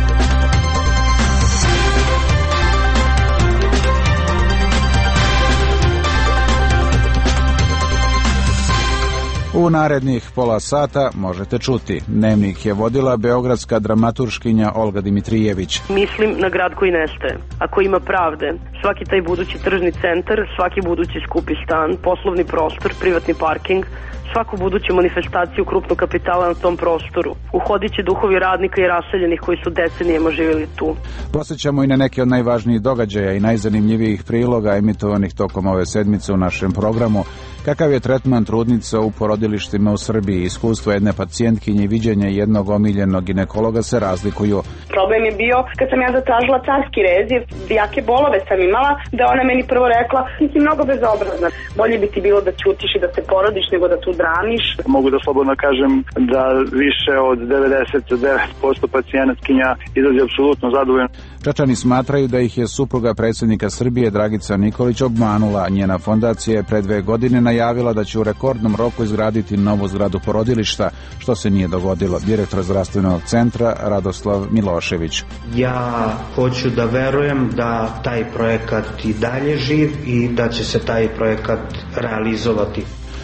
U narednih pola sata možete čuti. Dnevnik je vodila beogradska dramaturškinja Olga Dimitrijević. Mislim na grad koji nestaje. Ako ima pravde, svaki taj budući tržni centar, svaki budući skupi stan, poslovni prostor, privatni parking, svaku buduću manifestaciju krupnog kapitala na tom prostoru. Uhodit će duhovi radnika i raseljenih koji su decenijama živjeli tu. Posjećamo i na neke od najvažnijih događaja i najzanimljivijih priloga emitovanih tokom ove sedmice u našem programu. Kakav je tretman trudnica u porodilištima u Srbiji? Iskustvo jedne pacijentkinje i viđenja jednog omiljenog ginekologa se razlikuju. Problem je bio kad sam ja zatražila carski rez, jer jake bolove sam imala, da ona meni prvo rekla, ti si mnogo bezobrazna. Bolje bi ti bilo da ćutiš i da se porodiš nego da tu dramiš. Mogu da slobodno kažem da više od devedeset devet posto pacijentkinja izlazi apsolutno zadovoljno. Čačani smatraju da ih je supruga predsjednika Srbije Dragica Nikolić obmanula. Njena fondacija je pre dve godine najavila da će u rekordnom roku izgraditi novu zgradu porodilišta, što se nije dogodilo. Direktor zdravstvenog centra Radoslav Milošević. Ja hoću da verujem da taj projekat i dalje živ i da će se taj projekat realizovati.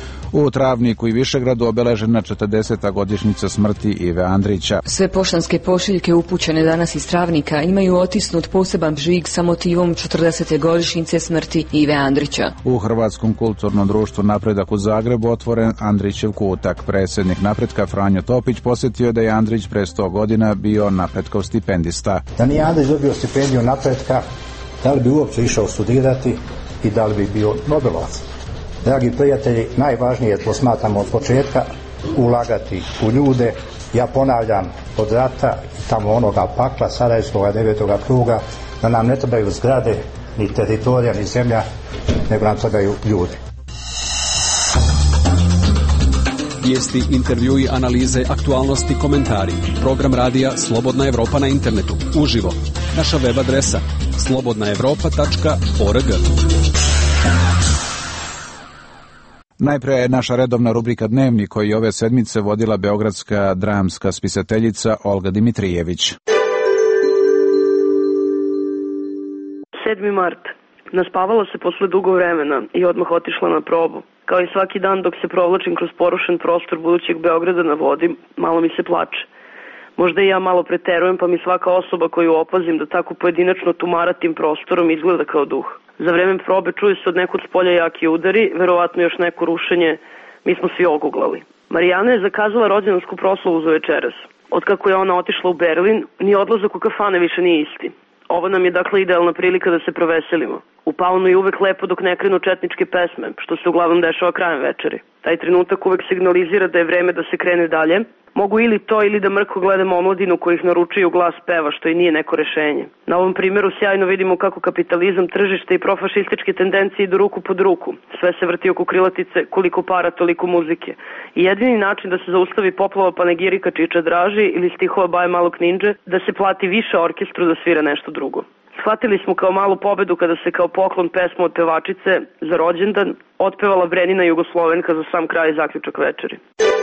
U Travniku i Višegradu obeležena četrdeseta godišnjica smrti Ive Andrića. Sve poštanske pošiljke upućene danas iz Travnika imaju otisnut poseban žig sa motivom četrdesete godišnjice smrti Ive Andrića. U Hrvatskom kulturnom društvu Napredak u Zagrebu otvoren Andrićev kutak. Predsjednik Napretka Franjo Topić posjetio da je Andrić pre sto godina bio Napretkov stipendista. Da nije Andrić dobio stipendiju Napretka, da li bi uopće išao studirati i da li bi bio Nobelovac? Dragi prijatelji, najvažnije je, to smatramo od početka, ulagati u ljude. Ja ponavljam, od rata i tamo onoga pakla Sarajevskoga devetoga kruga, da nam ne trebaju zgrade, ni teritorija, ni zemlja, nego nam trebaju ljudi. Vijesti, intervjui, analize, aktualnosti, komentari. Program radija Slobodna Evropa na internetu. Uživo. Naša web adresa slobodna evropa tačka org. Najprije je naša redovna rubrika Dnevnik koji ove sedmice vodila beogradska dramska spisateljica Olga Dimitrijević. sedmi mart. Naspavala se posle dugo vremena i odmah otišla na probu. Kao i svaki dan dok se provlačim kroz porušen prostor budućeg Beograda na vodi, malo mi se plače. Možda i ja malo preterujem, pa mi svaka osoba koju opazim da tako pojedinačno tumara tim prostorom izgleda kao duh. Za vreme probe čuju se od nekud spolja jaki udari, verovatno još neko rušenje, mi smo svi oguglali. Marijana je zakazala rođendansku proslavu za večeras. Otkako je ona otišla u Berlin, ni odlazak u kafane više nije isti. Ovo nam je dakle idealna prilika da se proveselimo. U Paunu je uvek lepo dok ne krenu četničke pesme, što se uglavnom dešava krajem večeri. Taj trenutak uvek signalizira da je vreme da se krene dalje. Mogu ili to ili da mrko gledamo omladinu koji ih naručuju glas peva, što i nije neko rešenje. Na ovom primjeru sjajno vidimo kako kapitalizam, tržište i profašističke tendencije idu ruku pod ruku. Sve se vrti oko krilatice, koliko para, toliko muzike. I jedini način da se zaustavi poplava panegirika Čiča Draži ili stihova Baje Malog Ninđe, da se plati više orkestru da svira nešto drugo. Shvatili smo kao malu pobedu kada se kao poklon pesmu od pevačice za rođendan otpevala Brenina Jugoslovenka za sam kraj i zaključak večeri.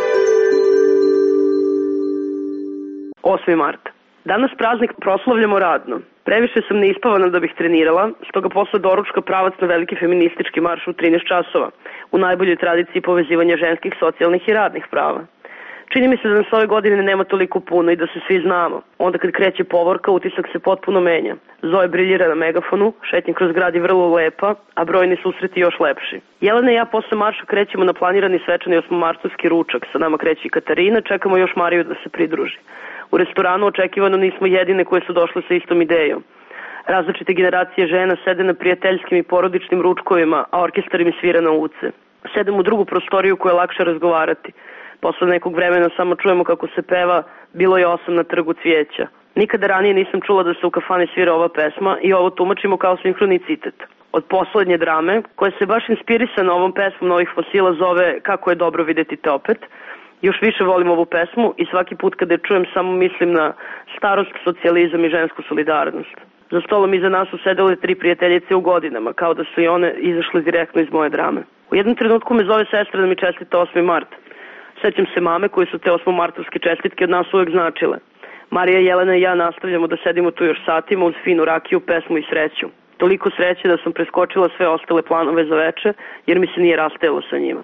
osmi mart. Danas praznik proslavljamo radno. Previše sam neispavana da bih trenirala, stoga posle doručka pravac na veliki feministički marš u trinaest časova, u najboljoj tradiciji povezivanja ženskih, socijalnih i radnih prava. Čini mi se da nas ove godine nema toliko puno i da se svi znamo. Onda kad kreće povorka, utisak se potpuno menja. Zoe briljira na megafonu, šetnja kroz grad je vrlo lepa, a brojni susreti još lepši. Jelena i ja posle marša krećemo na planirani svečani osmomartovski ručak. Sa nama kreće i Katarina, čekamo još Mariju da se pridruži. U restoranu očekivano nismo jedine koje su došle sa istom idejom. Različite generacije žena sede na prijateljskim i porodičnim ručkovima, a orkestar im svira na uce. Sedem u drugu prostoriju koju je lakše razgovarati. Posle nekog vremena samo čujemo kako se peva Bilo je osam na trgu cvijeća. Nikada ranije nisam čula da se u kafani svira ova pesma i ovo tumačimo kao sinhronicitet. Od poslednje drame, koja se baš inspirisana ovom pesmom Novih fosila zove Kako je dobro videti te opet, još više volim ovu pesmu i svaki put kada je čujem samo mislim na starost, socijalizam i žensku solidarnost. Za stolom iza nas su sedele tri prijateljice u godinama, kao da su i one izašle direktno iz moje drame. U jednom trenutku me zove sestra da mi čestita osmi mart. Sećam se mame koje su te osmomartovske čestitke od nas uvek značile. Marija, Jelena i ja nastavljamo da sedimo tu još satima uz finu rakiju, pesmu i sreću. Toliko sreće da sam preskočila sve ostale planove za veče, jer mi se nije rastajalo sa njima.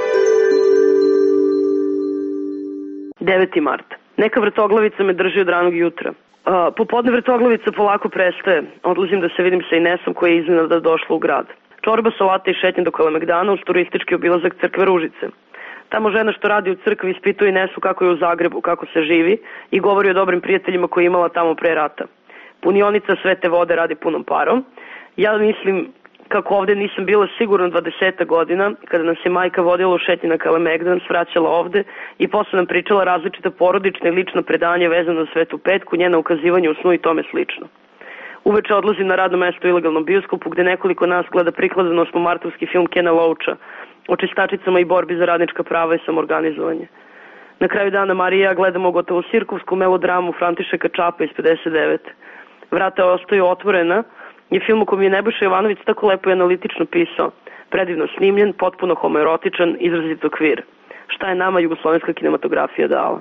deveti mart. Neka vrtoglavica me drži od ranog jutra. Uh, popodne vrtoglavica polako prestaje. Odlazim da se vidim sa Inesom koja je iznenada došla u grad. Čorba, salata i šetnja do Kalemegdana uz turistički obilazak crkve Ružice. Tamo žena što radi u crkvi ispituje Inesu kako je u Zagrebu, kako se živi i govori o dobrim prijateljima koje je imala tamo pre rata. Punionica Svete vode radi punom parom. Ja mislim kako ovde nisam bila sigurno dvadeseta godina, kada nas je majka vodila u šetnji na Kalemegdan, svraćala ovde i posle nam pričala različita porodična i lična predanja vezana za Svetu Petku, njena ukazivanja u snu i tome slično. Uveče odlazim na radno mesto u ilegalnom bioskopu gde nekoliko nas gleda prikladan osmomartovski film Kena Loacha o čistačicama i borbi za radnička prava i samorganizovanje. Na kraju dana Marija i ja gledamo gotovo sirkovsku melodramu Františeka Čapa iz pedeset devete. Vrata ostaju otvorena je film u kojem je Nebojša Jovanović tako lepo i analitično pisao. Predivno snimljen, potpuno homoerotičan, izrazito kvir. Šta je nama jugoslovenska kinematografija dala?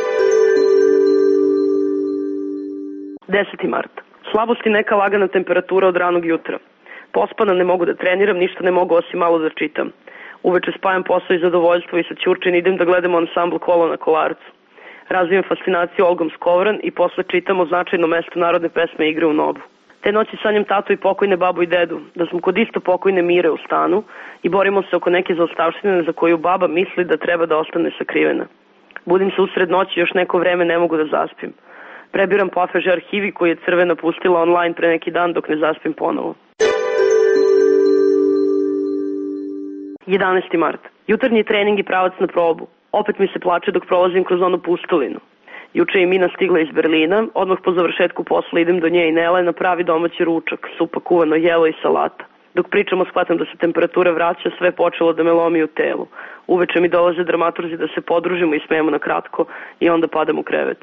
deseti mart. Slabost i neka lagana temperatura od ranog jutra. Pospana, ne mogu da treniram, ništa ne mogu osim malo da čitam. Uveče spajam posao i zadovoljstvo i sa Ćurčin idem da gledamo ansambl Kola na Kolarcu. Razvijem fascinaciju Olgom Skovran i posle čitam o značajnom mestu narodne pesme Igre u Nobu. Te noći sanjam tatu i pokojne babu i dedu, da smo kod isto pokojne Mire u stanu i borimo se oko neke zaostavštine za koju baba misli da treba da ostane sakrivena. Budim se usred noći, još neko vreme ne mogu da zaspim. Prebiram Pafeže arhivi koji je Crvena pustila online pre neki dan dok ne zaspim ponovo. jedanaesti mart. Jutarnji trening i pravac na probu. Opet mi se plače dok prolazim kroz onu pustolinu. Juče je Mina stigla iz Berlina, odmah po završetku posla idem do nje i Nele na pravi domaći ručak, supa, kuvano jelo i salata. Dok pričamo shvatam da se temperatura vraća, sve počelo da me lomi u telu. Uveče mi dolaze dramaturzi da se podružimo i smijemo na kratko i onda padam u krevet.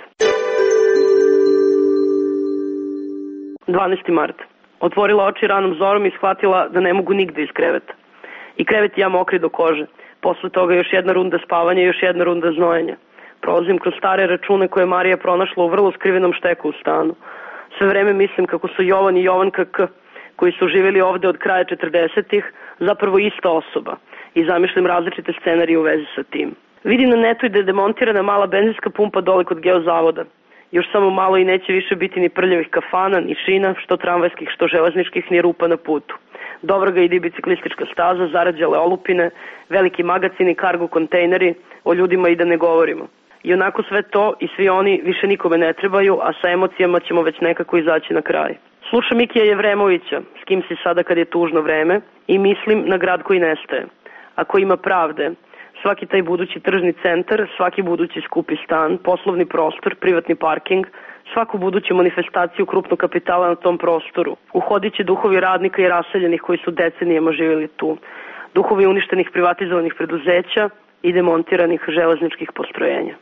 dvanaesti mart. Otvorila oči ranom zorom i shvatila da ne mogu nigde iz kreveta. I krevet i ja mokri do kože. Posle toga još jedna runda spavanja i još jedna runda znojenja. Prolazim kroz stare račune koje je Marija pronašla u vrlo skrivenom šteku u stanu. Sve vreme mislim kako su Jovan i Jovanka K, koji su živjeli ovde od kraja četrdesetih, zapravo ista osoba. I zamišljam različite scenarije u vezi sa tim. Vidim na netu da je demontirana mala benzinska pumpa dole kod geozavoda. Još samo malo i neće više biti ni prljavih kafana, ni šina, što tramvajskih, što železničkih, ni rupa na putu. Dobro ga ide biciklistička staza, zarađale olupine, veliki magacini, kargo kontejneri, o ljudima i da ne govorimo. I onako sve to i svi oni više nikome ne trebaju, a sa emocijama ćemo već nekako izaći na kraj. Slušam Mikija Jevremovića, s kim si sada kad je tužno vreme, i mislim na grad koji nestaje. Ako ima pravde, svaki taj budući tržni centar, svaki budući skupi stan, poslovni prostor, privatni parking, svaku buduću manifestaciju krupnog kapitala na tom prostoru. Uhodit će duhovi radnika i raseljenih koji su decenijama živjeli tu. Duhovi uništenih privatizovanih preduzeća i demontiranih železničkih postrojenja.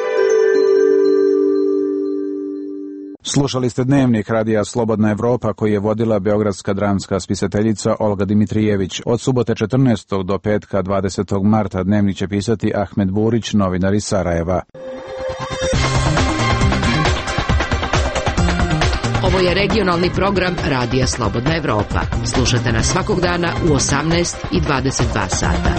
Slušali ste dnevnik radija Slobodna Evropa koji je vodila beogradska dramska spisateljica Olga Dimitrijević. Od subote četrnaestog do petka dvadesetog marta dnevnik će pisati Ahmed Burić, novinar iz Sarajeva. Ovo je regionalni program Radija Slobodna Evropa. Slušajte nas svakog dana u osamnaest i dvadeset dva sata.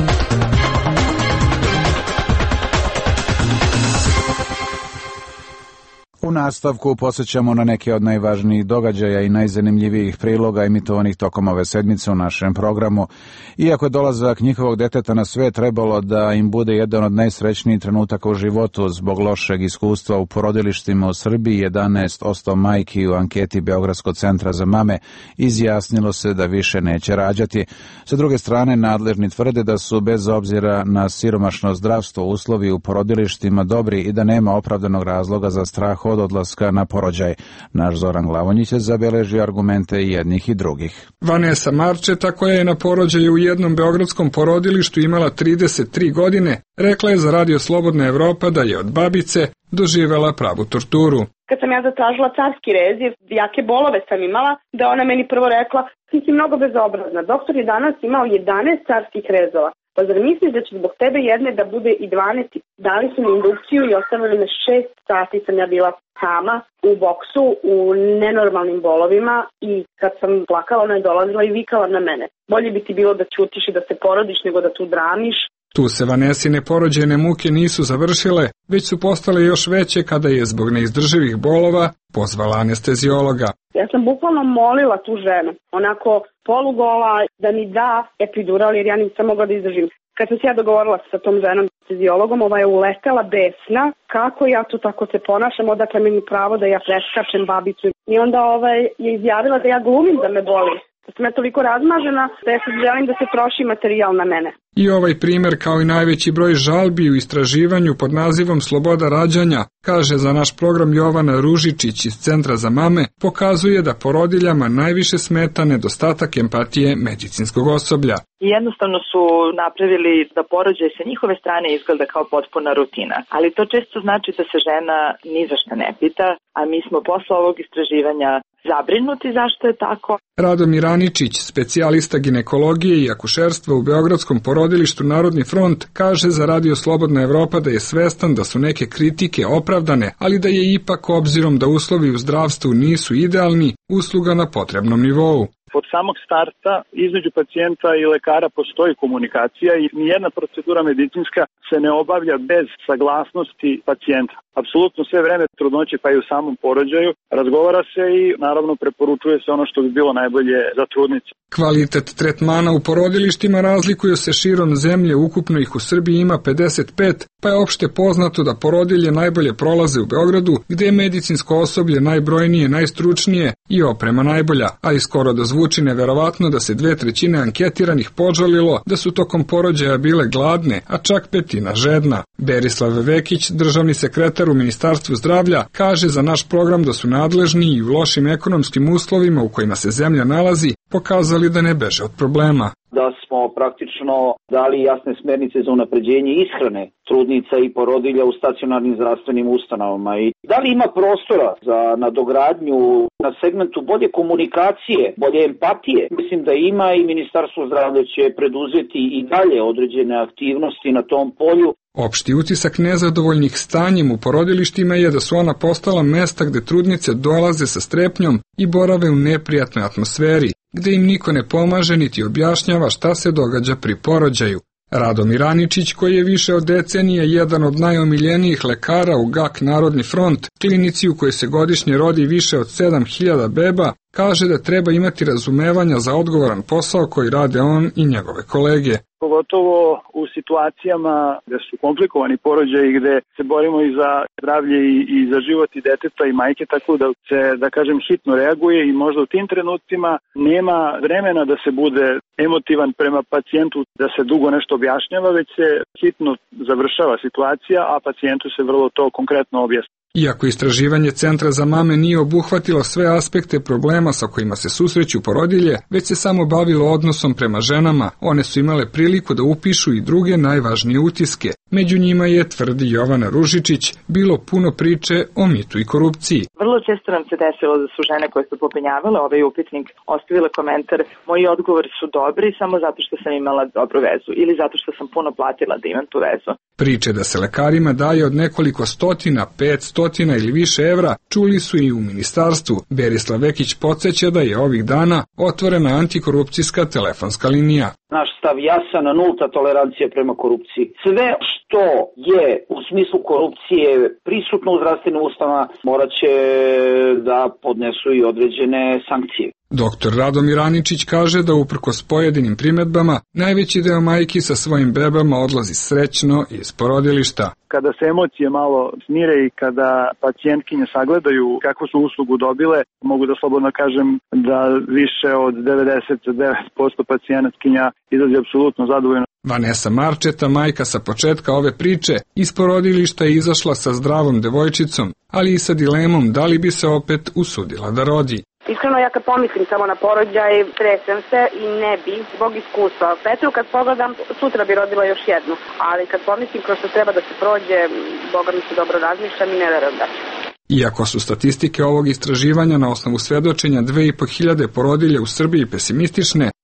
U nastavku posjećamo na neke od najvažnijih događaja i najzanimljivijih priloga emitovanih tokom ove sedmice u našem programu. Iako je dolazak njihovog deteta na sve trebalo da im bude jedan od najsrećnijih trenutaka u životu, zbog lošeg iskustva u porodilištima u Srbiji, jedanaest posto majki u anketi Beogradskog centra za mame izjasnilo se da više neće rađati. Sa druge strane, nadležni tvrde da su bez obzira na siromašno zdravstvo uslovi u porodilištima dobri i da nema opravdanog razloga za strah od odlaska na porođaj. Naš Zoran Glavonjić je zabeležio argumente jednih i drugih. Vanesa Marčeta, koja je na porođaju u jednom beogradskom porodilištu imala trideset tri godine, rekla je za Radio Slobodna Evropa da je od babice doživela pravu torturu. Kad sam ja zatražila carski rez, jer jake bolove sam imala, da ona meni prvo rekla, ti si mnogo bezobrazna. Doktor je danas imao jedanaest carskih rezova. Pa zar misliš da će zbog tebe jedne da bude i dvanaest? Dali su mi indukciju i ostavili me šest sati, sam ja bila sama u boksu, u nenormalnim bolovima i kad sam plakala, ona je dolazila i vikala na mene. Bolje bi ti bilo da ćutiš i da se porodiš nego da tu dramiš. Tu se Vanesine porođajne muke nisu završile, već su postale još veće kada je zbog neizdrživih bolova pozvala anesteziologa. Ja sam bukvalno molila tu ženu, onako polugola, da mi da epidural jer ja nisam mogla da izdržim. Kad sam se ja dogovorila sa tom ženom, anesteziologom, ova je uletela besna, kako ja tu tako se ponašam, odakle meni pravo da ja preskačem babicu. I onda ovaj je izjavila da ja glumim da me boli. Da sam ja toliko razmažena da ja sad želim da se troši materijal na mene. I ovaj primer, kao i najveći broj žalbi u istraživanju pod nazivom Sloboda rađanja, kaže za naš program Jovana Ružičić iz Centra za mame, pokazuje da porodiljama najviše smeta nedostatak empatije medicinskog osoblja. I jednostavno su napravili da porođaj sa njihove strane izgleda kao potpuna rutina. Ali to često znači da se žena ni za šta ne pita, a mi smo posle ovog istraživanja zabrinuti zašto je tako. Radomir Aničić, specijalista ginekologije i akušerstva u Beogradskom porodilištu Narodni front, kaže za Radio Slobodna Evropa da je svestan da su neke kritike opravdane, ali da je ipak, obzirom da uslovi u zdravstvu nisu idealni, usluga na potrebnom nivou. Od samog starta između pacijenta i lekara postoji komunikacija i nijedna procedura medicinska se ne obavlja bez saglasnosti pacijenta. Apsolutno sve vreme trudnoće pa i u samom porođaju razgovara se i naravno preporučuje se ono što bi bilo najbolje za trudnicu. Kvalitet tretmana u porodilištima razlikuje se širom zemlje, ukupno ih u Srbiji ima pedeset pet, pa je opšte poznato da porodilje najbolje prolaze u Beogradu, gde je medicinsko osoblje najbrojnije, najstručnije i oprema najbolja, ali skoro da zvuči neverovatno da se dve trećine anketiranih požalilo da su tokom porođaja bile gladne, a čak petina žedna. Berislav Vekić, državni sekretar u Ministarstvu zdravlja, kaže za naš program da su nadležni i u lošim ekonomskim uslovima u kojima se zemlja nalazi pokazali da ne beže od problema. Da smo praktično dali jasne smernice za unapređenje ishrane trudnica i porodilja u stacionarnim zdravstvenim ustanovama. I da li ima prostora za nadogradnju na segmentu bolje komunikacije, bolje empatije? Mislim da ima i Ministarstvo zdravlja će preduzeti i dalje određene aktivnosti na tom polju. Opšti utisak nezadovoljnih stanjem u porodilištima je da su ona postala mesta gde trudnice dolaze sa strepnjom i borave u neprijatnoj atmosferi, gde im niko ne pomaže niti objašnjava šta se događa pri porođaju. Radomir Aničić, koji je više od decenije jedan od najomiljenijih lekara u G A K Narodni front, klinici u kojoj se godišnje rodi više od sedam hiljada beba, kaže da treba imati razumevanja za odgovoran posao koji rade on i njegove kolege. Pogotovo u situacijama gde su komplikovani porođaji, gde se borimo i za zdravlje i, i za život i deteta i majke, tako da se, da kažem, hitno reaguje i možda u tim trenucima nema vremena da se bude emotivan prema pacijentu, da se dugo nešto objašnjava, već se hitno završava situacija, a pacijentu se vrlo to konkretno objasni. Iako istraživanje Centra za mame nije obuhvatilo sve aspekte problema sa kojima se susreću porodilje, već se samo bavilo odnosom prema ženama, one su imale priliku da upišu i druge najvažnije utiske. Među njima je, tvrdi Jovana Ružičić, bilo puno priče o mitu i korupciji. Vrlo često nam se desilo da su žene koje su popunjavale ovaj upitnik ostavile komentar: moji odgovori su dobri samo zato što sam imala dobru vezu ili zato što sam puno platila da imam tu vezu. Priče da se lekarima daje od nekoliko stotina, pet stotina ili više evra čuli su i u ministarstvu. Berislav Vekić podsjeća da je ovih dana otvorena antikorupcijska telefonska linija. Naš stav jasan, nulta tolerancija prema korupciji. Sve što je u smislu korupcije prisutno u zdravstvenim ustanovama morat će da podnesu i određene sankcije. Doktor Radomir Aničić kaže da uprkos pojedinim primedbama, najveći deo majki sa svojim bebama odlazi srećno iz porodilišta. Kada se emocije malo smire i kada pacijentkinje sagledaju kakvu su uslugu dobile, mogu da slobodno kažem da više od devedeset devet posto pacijentkinja izlazi apsolutno zadovoljno. Vanesa Marčeta, majka sa početka ove priče, iz porodilišta je izašla sa zdravom devojčicom, ali i sa dilemom da li bi se opet usudila da rodi. Iskreno, ja kad pomislim samo na porođaj, tresem se i ne bi, zbog iskustva. Petru kad pogledam, sutra bi rodila još jednu, ali kad pomislim kroz što treba da se prođe, Boga mi se dobro razmišljam i ne verujem da ću. Iako su statistike ovog istraživanja na osnovu svedočenja dve i po hiljade porodilja u Srbiji pesimistične,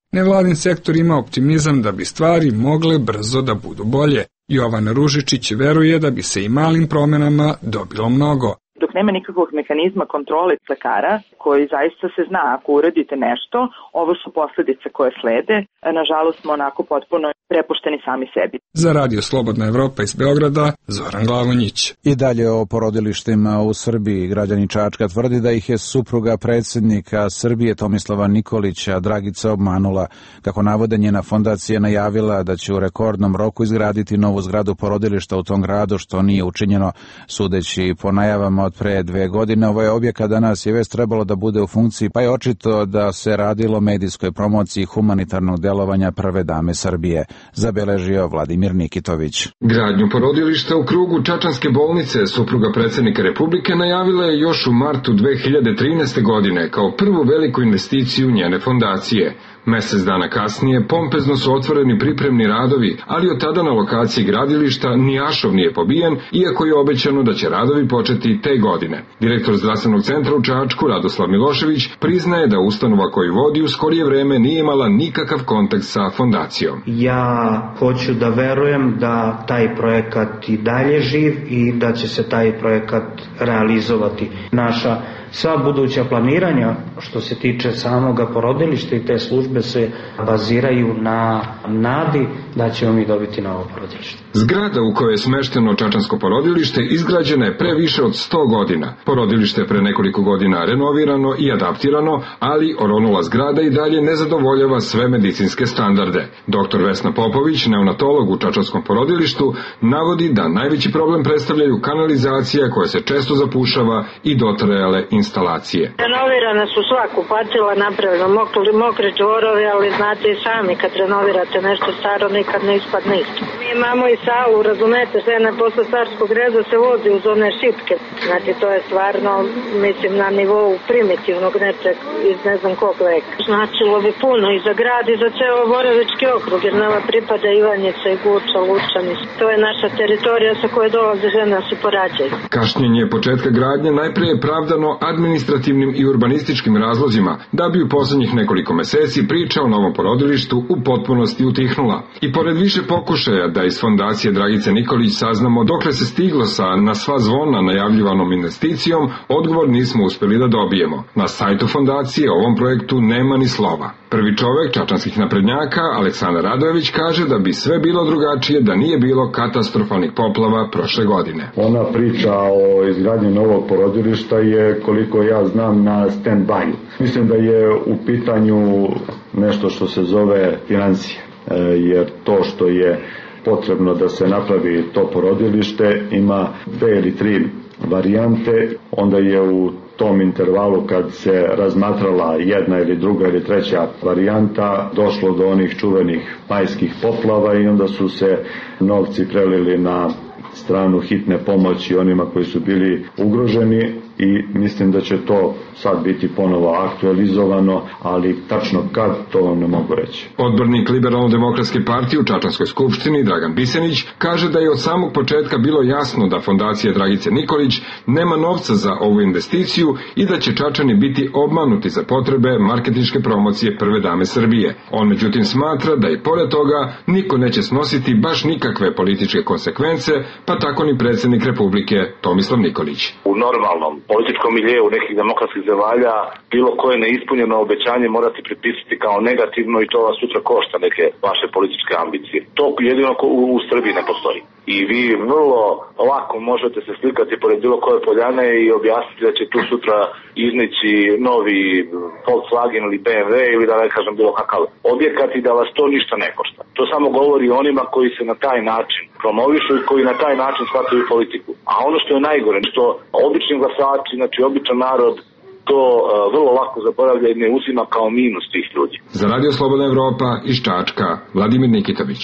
Nevladin sektor ima optimizam da bi stvari mogle brzo da budu bolje. Jovana Ružičić veruje da bi se i malim promenama dobilo mnogo. Dok nema nikakvog mehanizma kontrole lekara, koji zaista se zna, ako uradite nešto, ovo su posledice koje slede, nažalost smo onako potpuno prepušteni sami sebi. Za Radio Slobodna Evropa iz Beograda, Zoran Glavonjić. I dalje o porodilištima u Srbiji. Građani Čačka tvrdi da ih je supruga predsjednika Srbije Tomislava Nikolića, Dragica, obmanula. Kako navode, njena fondacija najavila da će u rekordnom roku izgraditi novu zgradu porodilišta u tom gradu, što nije učinjeno. Sudeći po najavama od pre dve godine, ovaj objekat danas je već trebalo da bude u funkciji, pa je očito da se radilo o medijskoj promociji humanitarnog delovanja prve dame Srbije, zabeležio Vladimir Nikitović. Gradnju porodilišta u krugu Čačanske bolnice supruga predsjednika Republike najavila je još u martu dve hiljade trinaeste. godine kao prvu veliku investiciju njene fondacije. Mesec dana kasnije pompezno su otvoreni pripremni radovi, ali od tada na lokaciji gradilišta ni ašov nije pobijen, iako je obećano da će radovi početi te godine. Direktor zdravstvenog centra u Čačku, Radoslav Milošević, priznaje da ustanova koju vodi u skorije vreme nije imala nikakav kontakt sa fondacijom. Ja hoću da verujem da taj projekat i dalje živ i da će se taj projekat realizovati. Naša sva buduća planiranja što se tiče samoga porodilišta i te službe se baziraju na nadi da ćemo mi dobiti novo porodilište. Zgrada u kojoj je smešteno Čačansko porodilište izgrađena je pre više od sto godina. Porodilište je pre nekoliko godina renovirano i adaptirano, ali oronula zgrada i dalje ne zadovoljava sve medicinske standarde. Doktor Vesna Popović, neonatolog u Čačanskom porodilištu, navodi da najveći problem predstavljaju kanalizacija koja se često zapušava i dotrajale instalacije. Renovirane su sva kupatila, napravljeno mokri, mokri čvorovi, ali znate i sami kad renovirate nešto staro nikad ne ispadne isto. Mi imamo i salu, razumete, sve na posle carskog reda se vozi uz one šipke. Znači to je stvarno, mislim, na nivou primitivnog nečeg iz ne znam kog veka. Značilo bi puno i za grad i za ceo Borovički okrug, jer nama pripada Ivanjica i Guča, Lučani. To je naša teritorija sa koje dolaze žene da se porađaju. Kašnjenje početka gradnje najpre je pravdano administrativnim i urbanističkim razlozima, da bi u poslednjih nekoliko meseci priča o novom porodilištu u potpunosti utihnula. I pored više pokušaja da iz fondacije Dragice Nikolić saznamo dokle se stiglo sa na sva zvona najavljivanom investicijom, odgovor nismo uspeli da dobijemo. Na sajtu fondacije o ovom projektu nema ni slova. Prvi čovek čačanskih naprednjaka, Aleksandar Radojević, kaže da bi sve bilo drugačije da nije bilo katastrofalnih poplava prošle godine. Ona priča o izgradnji novog porodilišta je, koliko ja znam, na stand-by. Mislim da je u pitanju nešto što se zove financije, jer to što je potrebno da se napravi to porodilište ima dve ili tri varijante, onda je u tom intervalu kad se razmatrala jedna ili druga ili treća varijanta došlo do onih čuvenih majskih poplava i onda su se novci prelili na stranu hitne pomoći onima koji su bili ugroženi i mislim da će to sad biti ponovo aktualizovano, ali tačno kad, to vam ne mogu reći. Odbornik Liberalno-demokratske partije u Čačanskoj skupštini Dragan Bisenić kaže da je od samog početka bilo jasno da fondacija Dragice Nikolić nema novca za ovu investiciju i da će Čačani biti obmanuti za potrebe marketinške promocije prve dame Srbije. On međutim smatra da i pored toga niko neće snositi baš nikakve političke konsekvence, pa tako ni predsjednik Republike Tomislav Nikolić. U normalnom političkom miljeu nekih demokratskih zemalja bilo koje neispunjeno obećanje morate pripisati kao negativno i to vas sutra košta neke vaše političke ambicije. To jedino u, u Srbiji ne postoji. I vi vrlo lako možete se slikati pored bilo koje poljane i objasniti da će tu sutra iznići novi Volkswagen ili B M W ili da ne kažem bilo kakav objekat i da vas to ništa ne košta. To samo govori o onima koji se na taj način promovišu i koji na taj način shvataju politiku. A ono što je najgore, što obični glasači, znači običan narod, to uh, vrlo lako zaboravlja i ne uzima kao minus tih ljudi. Za Radio Slobodna Evropa iz Čačka, Vladimir Nikitović.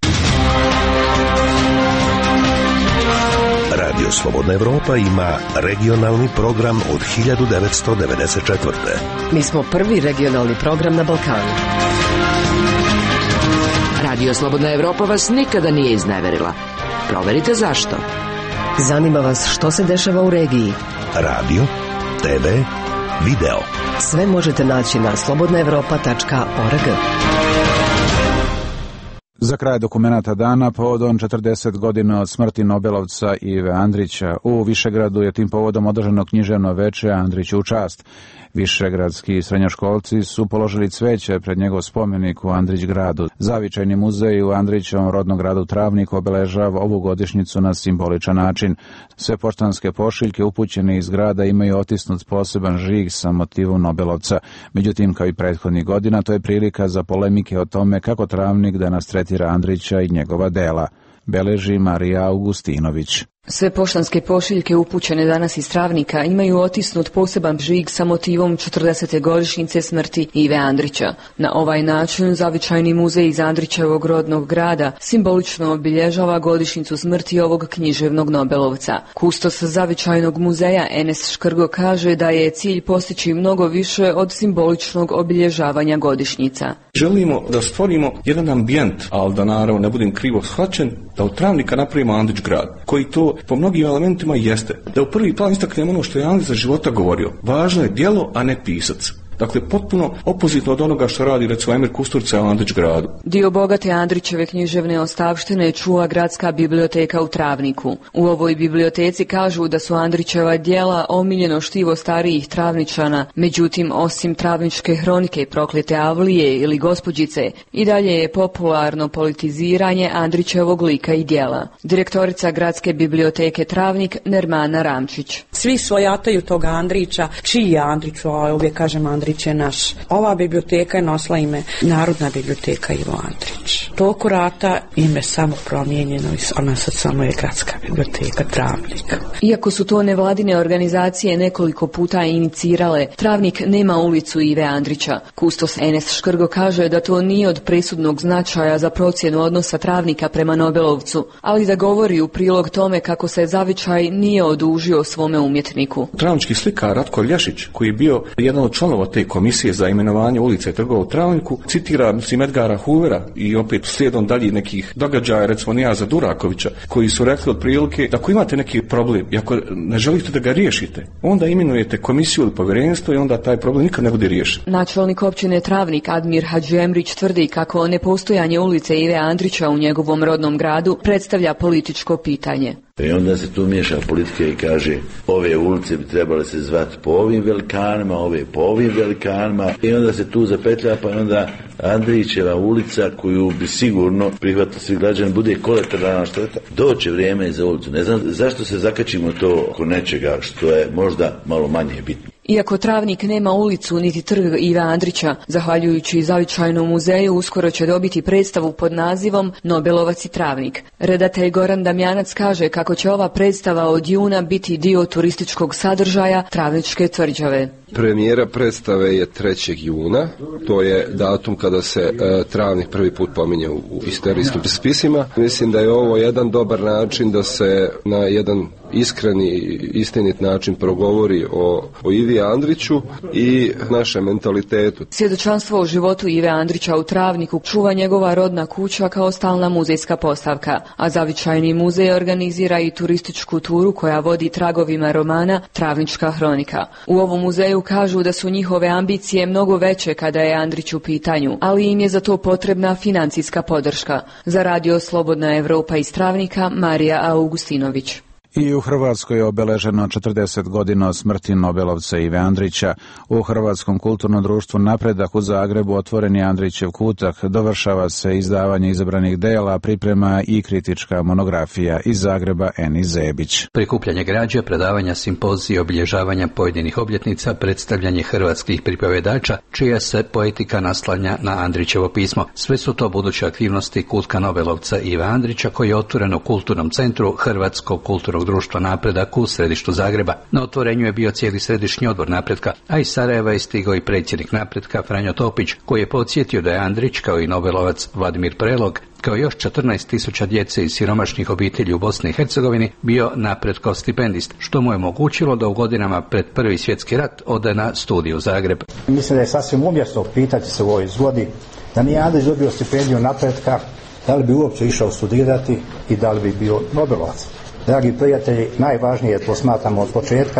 Radio Slobodna Evropa ima regionalni program od hiljadu devetsto devedeset četvrte. Mi smo prvi regionalni program na Balkanu. Radio Slobodna Evropa vas nikada nije izneverila. Proverite zašto. Zanima vas što se dešava u regiji. Radio, te ve, video. Sve možete naći na slobodna evropa tačka org. Za kraj dokumenata dana, povodom četrdeset godina od smrti Nobelovca Ive Andrića, u Višegradu je tim povodom održano književno veče Andriću u čast. Višegradski srednjoškolci su položili cveće pred njegov spomenik u Andrić gradu. Zavičajni muzej u Andrićevom rodnom gradu Travnik obeležava ovu godišnjicu na simboličan način. Sve poštanske pošiljke upućene iz grada imaju otisnut poseban žig sa motivom Nobelovca. Međutim, kao i prethodnih godina, to je prilika za polemike o tome kako Travnik danas tretira Andrića i njegova dela. Beleži Marija Augustinović. Sve poštanske pošiljke upućene danas iz Travnika imaju otisnut poseban žig sa motivom četrdesete godišnjice smrti Ive Andrića. Na ovaj način Zavičajni muzej iz Andrićevog rodnog grada simbolično obilježava godišnjicu smrti ovog književnog Nobelovca. Kustos Zavičajnog muzeja Enes Škrgo kaže da je cilj postići mnogo više od simboličnog obilježavanja godišnjica. Želimo da stvorimo jedan ambijent, ali da naravno ne budem krivo shvaćen, da od Travnika napravimo Andrić grad, koji to po mnogim elementima jeste. Da u prvi plan istaknemo ono što je Andrić za života govorio. Važno je djelo, a ne pisac. Dakle, potpuno opozitno od onoga što radi recimo Emir Kusturica u Andrić gradu. Dio bogate Andrićeve književne ostavštine čuva gradska biblioteka u Travniku. U ovoj biblioteci kažu da su Andrićeva djela omiljeno štivo starijih Travničana, međutim, osim Travničke hronike Proklete Avlije ili Gospođice, i dalje je popularno politiziranje Andrićevog lika i djela. Direktorica gradske biblioteke Travnik Nermana Ramčić. Svi svojataju toga Andrića, čiji je Andrić, a uvijek kažem Andrić je naš. Ova biblioteka je nosila ime Narodna biblioteka Ivo Andrić. Toliko rata ime samo promijenjeno i ona sad samo je gradska biblioteka Travnik. Iako su to nevladine organizacije nekoliko puta inicirale, Travnik nema ulicu Ive Andrića. Kustos Enes Škrgo kaže da to nije od presudnog značaja za procjenu odnosa Travnika prema Nobelovcu, ali da govori u prilog tome kako se Zavičaj nije odužio svome umjetniku. Travnički slikar Ratko Lješić, koji je bio jedan od članova te komisije za imenovanje ulica i trgova u Travniku, citira mislim Edgara Hoovera i opet slijedom dalje nekih događaja, recimo Nijaza Durakovića, koji su rekli otprilike da ako imate neki problem i ako ne želite da ga riješite, onda imenujete komisiju ili povjerenstvo i onda taj problem nikad ne bude riješen. Načelnik općine Travnik Admir Hadžiemrić tvrdi kako nepostojanje ulice Ive Andrića u njegovom rodnom gradu predstavlja političko pitanje. I onda se tu miješa politika i kaže ove ulice bi trebale se zvati po ovim velikanima, ove po ovim velikanima i onda se tu zapetlja pa onda Andrićeva ulica koju bi sigurno prihvatili svi građani bude kolateralna šteta. Doće vrijeme za ulicu. Ne znam zašto se zakačimo to oko nečega što je možda malo manje bitno. Iako Travnik nema ulicu niti trg Ive Andrića, zahvaljujući Zavičajnom muzeju uskoro će dobiti predstavu pod nazivom Nobelovac i Travnik. Redatelj Goran Damjanac kaže kako će ova predstava od juna biti dio turističkog sadržaja Travničke tvrđave. Premijera predstave je trećeg juna, to je datum kada se e, Travnik prvi put pominje u, u istorijskim spisima. Mislim da je ovo jedan dobar način da se na jedan iskreni i istinit način progovori o, o Ivi Andriću i našem mentalitetu. Svjedočanstvo o životu Ive Andrića u Travniku čuva njegova rodna kuća kao stalna muzejska postavka, a Zavičajni muzej organizira i turističku turu koja vodi tragovima romana Travnička hronika. U ovom muzeju kažu da su njihove ambicije mnogo veće kada je Andrić u pitanju, ali im je za to potrebna financijska podrška. Za Radio Slobodna Evropa iz Travnika, Marija Augustinović. I u Hrvatskoj je obeleženo četrdeset godina od smrti Nobelovca Ive Andrića. U Hrvatskom kulturnom društvu Napredak u Zagrebu otvoren je Andrićev kutak, dovršava se izdavanje izabranih dela, priprema i kritička monografija. Iz Zagreba Eni Zebić. Prikupljanje građe, predavanja, simpozije, obilježavanja pojedinih obljetnica, predstavljanje hrvatskih pripovedača, čija se poetika naslanja na Andrićevo pismo. Sve su to buduće aktivnosti kutka Nobelovca Ive Andrića, koji je otvoren u Kulturnom centru Hrvatskog kulturnog društva Napredak u središtu Zagreba. Na otvorenju je bio cijeli središnji odbor Napretka, a iz Sarajeva je stigao i predsjednik Napretka Franjo Topić, koji je podsjetio da je Andrić, kao i Nobelovac Vladimir Prelog, kao još četrnaest tisuća djece iz siromašnih obitelji u Bosni i Hercegovini, bio Napretkov stipendist, što mu je omogućilo da u godinama pred Prvi svjetski rat ode na studij u Zagreb. Mislim da je sasvim umjesno pitati se u ovoj zgodi da nije Andrić dobio stipendiju Napretka, da li bi uopće išao studirati i da li bi bio Nobelovac. Dragi prijatelji, najvažnije, to smatramo od početka,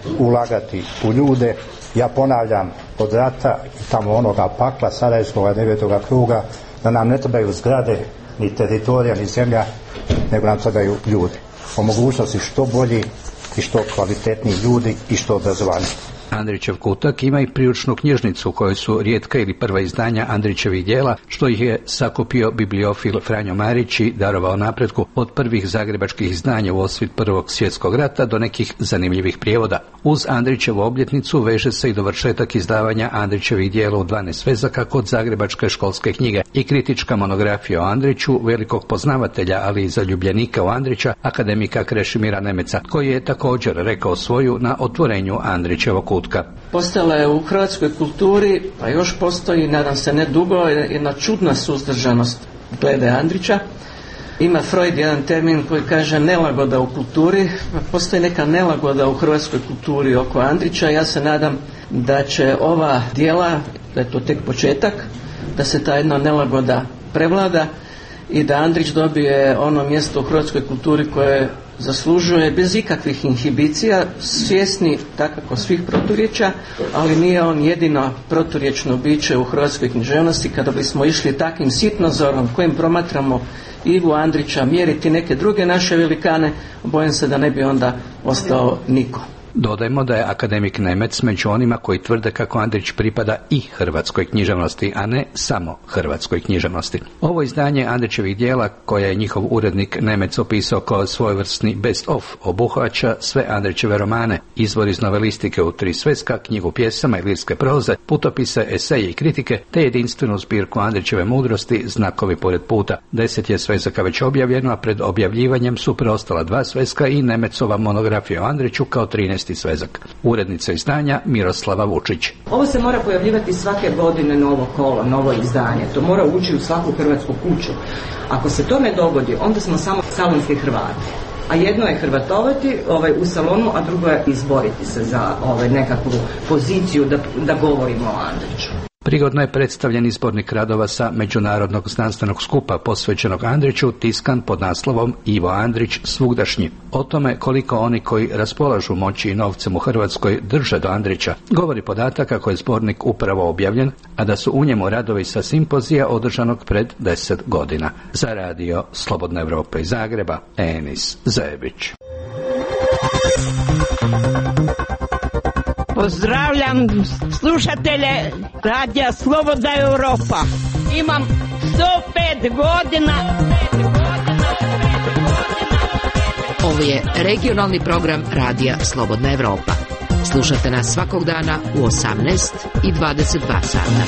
ulagati u ljude. Ja ponavljam, od rata i tamo onoga pakla Sarajevskog devetoga kruga, da nam ne trebaju zgrade, ni teritorija, ni zemlja, nego nam trebaju ljudi. O mogućnosti što bolji i što kvalitetniji ljudi i što obrazovani. Andrićev kutak ima i priručnu knjižnicu u kojoj su rijetka ili prva izdanja Andrićevih djela, što ih je sakupio bibliofil Franjo Marić i darovao napretku od prvih zagrebačkih izdanja u osvit Prvog svjetskog rata do nekih zanimljivih prijevoda. Uz Andrićevu obljetnicu veže se i dovršetak izdavanja Andrićevih djela u dvanaest svezaka kod Zagrebačke školske knjige i kritička monografija o Andriću, velikog poznavatelja, ali i zaljubljenika u Andrića, akademika Krešimira Nemeca, koji je također rekao svoju na otvorenju Andrićevog kutka. Postala je u hrvatskoj kulturi, a još postoji, nadam se ne dugo, jedna čudna suzdržanost glede Andrića. Ima Freud jedan termin koji kaže nelagoda u kulturi. Postoji neka nelagoda u hrvatskoj kulturi oko Andrića. Ja se nadam da će ova djela, da je to tek početak, da se ta jedna nelagoda prevlada i da Andrić dobije ono mjesto u hrvatskoj kulturi koje zaslužuje bez ikakvih inhibicija, svjesni takako svih proturječja, ali nije on jedino proturječno biće u hrvatskoj književnosti. Kada bismo išli takvim sitnozorom kojim promatramo Ivu Andrića, mjeriti neke druge naše velikane, bojim se da ne bi onda ostao niko. Dodajmo da je akademik Nemec među onima koji tvrde kako Andrić pripada i hrvatskoj književnosti, a ne samo hrvatskoj književnosti. Ovo izdanje Andrićevih djela, koje je njihov urednik Nemec opisao kao svojevrsni best of, obuhvaća sve Andrićeve romane, izvor iz novelistike u tri sveska, knjigu pjesama i lirske proze, putopise, eseje i kritike, te jedinstvenu zbirku Andrićeve mudrosti Znakovi pored puta. Deset je svezaka već objavljeno, a pred objavljivanjem su preostala dva sveska i Nemecova monografija o Andriću kao trinaesti svezak. Urednica izdanja Miroslava Vučić. Ovo se mora pojavljivati svake godine novo kolo, novo izdanje. To mora ući u svaku hrvatsku kuću. Ako se to ne dogodi, onda smo samo salonski Hrvati. A jedno je hrvatovati ovaj, u salonu, a drugo je izboriti se za ovaj, nekakvu poziciju da, da govorimo o Andriću. Prigodno je predstavljen izbornik radova sa međunarodnog znanstvenog skupa posvećenog Andriću, tiskan pod naslovom Ivo Andrić svugdašnji. O tome koliko oni koji raspolažu moći i novcem u Hrvatskoj drže do Andrića, govori podatak kako je zbornik upravo objavljen, a da su u njemu radovi sa simpozija održanog pred deset godina. Za radio Slobodna Evropa iz Zagreba, Enis Zajebić. Pozdravljam slušatelje radija Slobodna Evropa. Imam sto pet godina. Ovo je regionalni program radija Slobodna Evropa. Slušate nas svakog dana u osamnaest i dvadeset dva sata.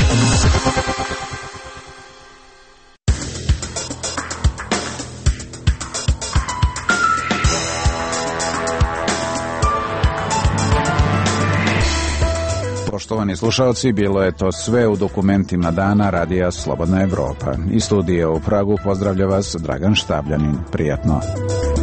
Poštovani slušalci, bilo je to sve u dokumentima dana radija Slobodna Evropa. Iz studija u Pragu pozdravlja vas Dragan Štabljanin. Prijatno.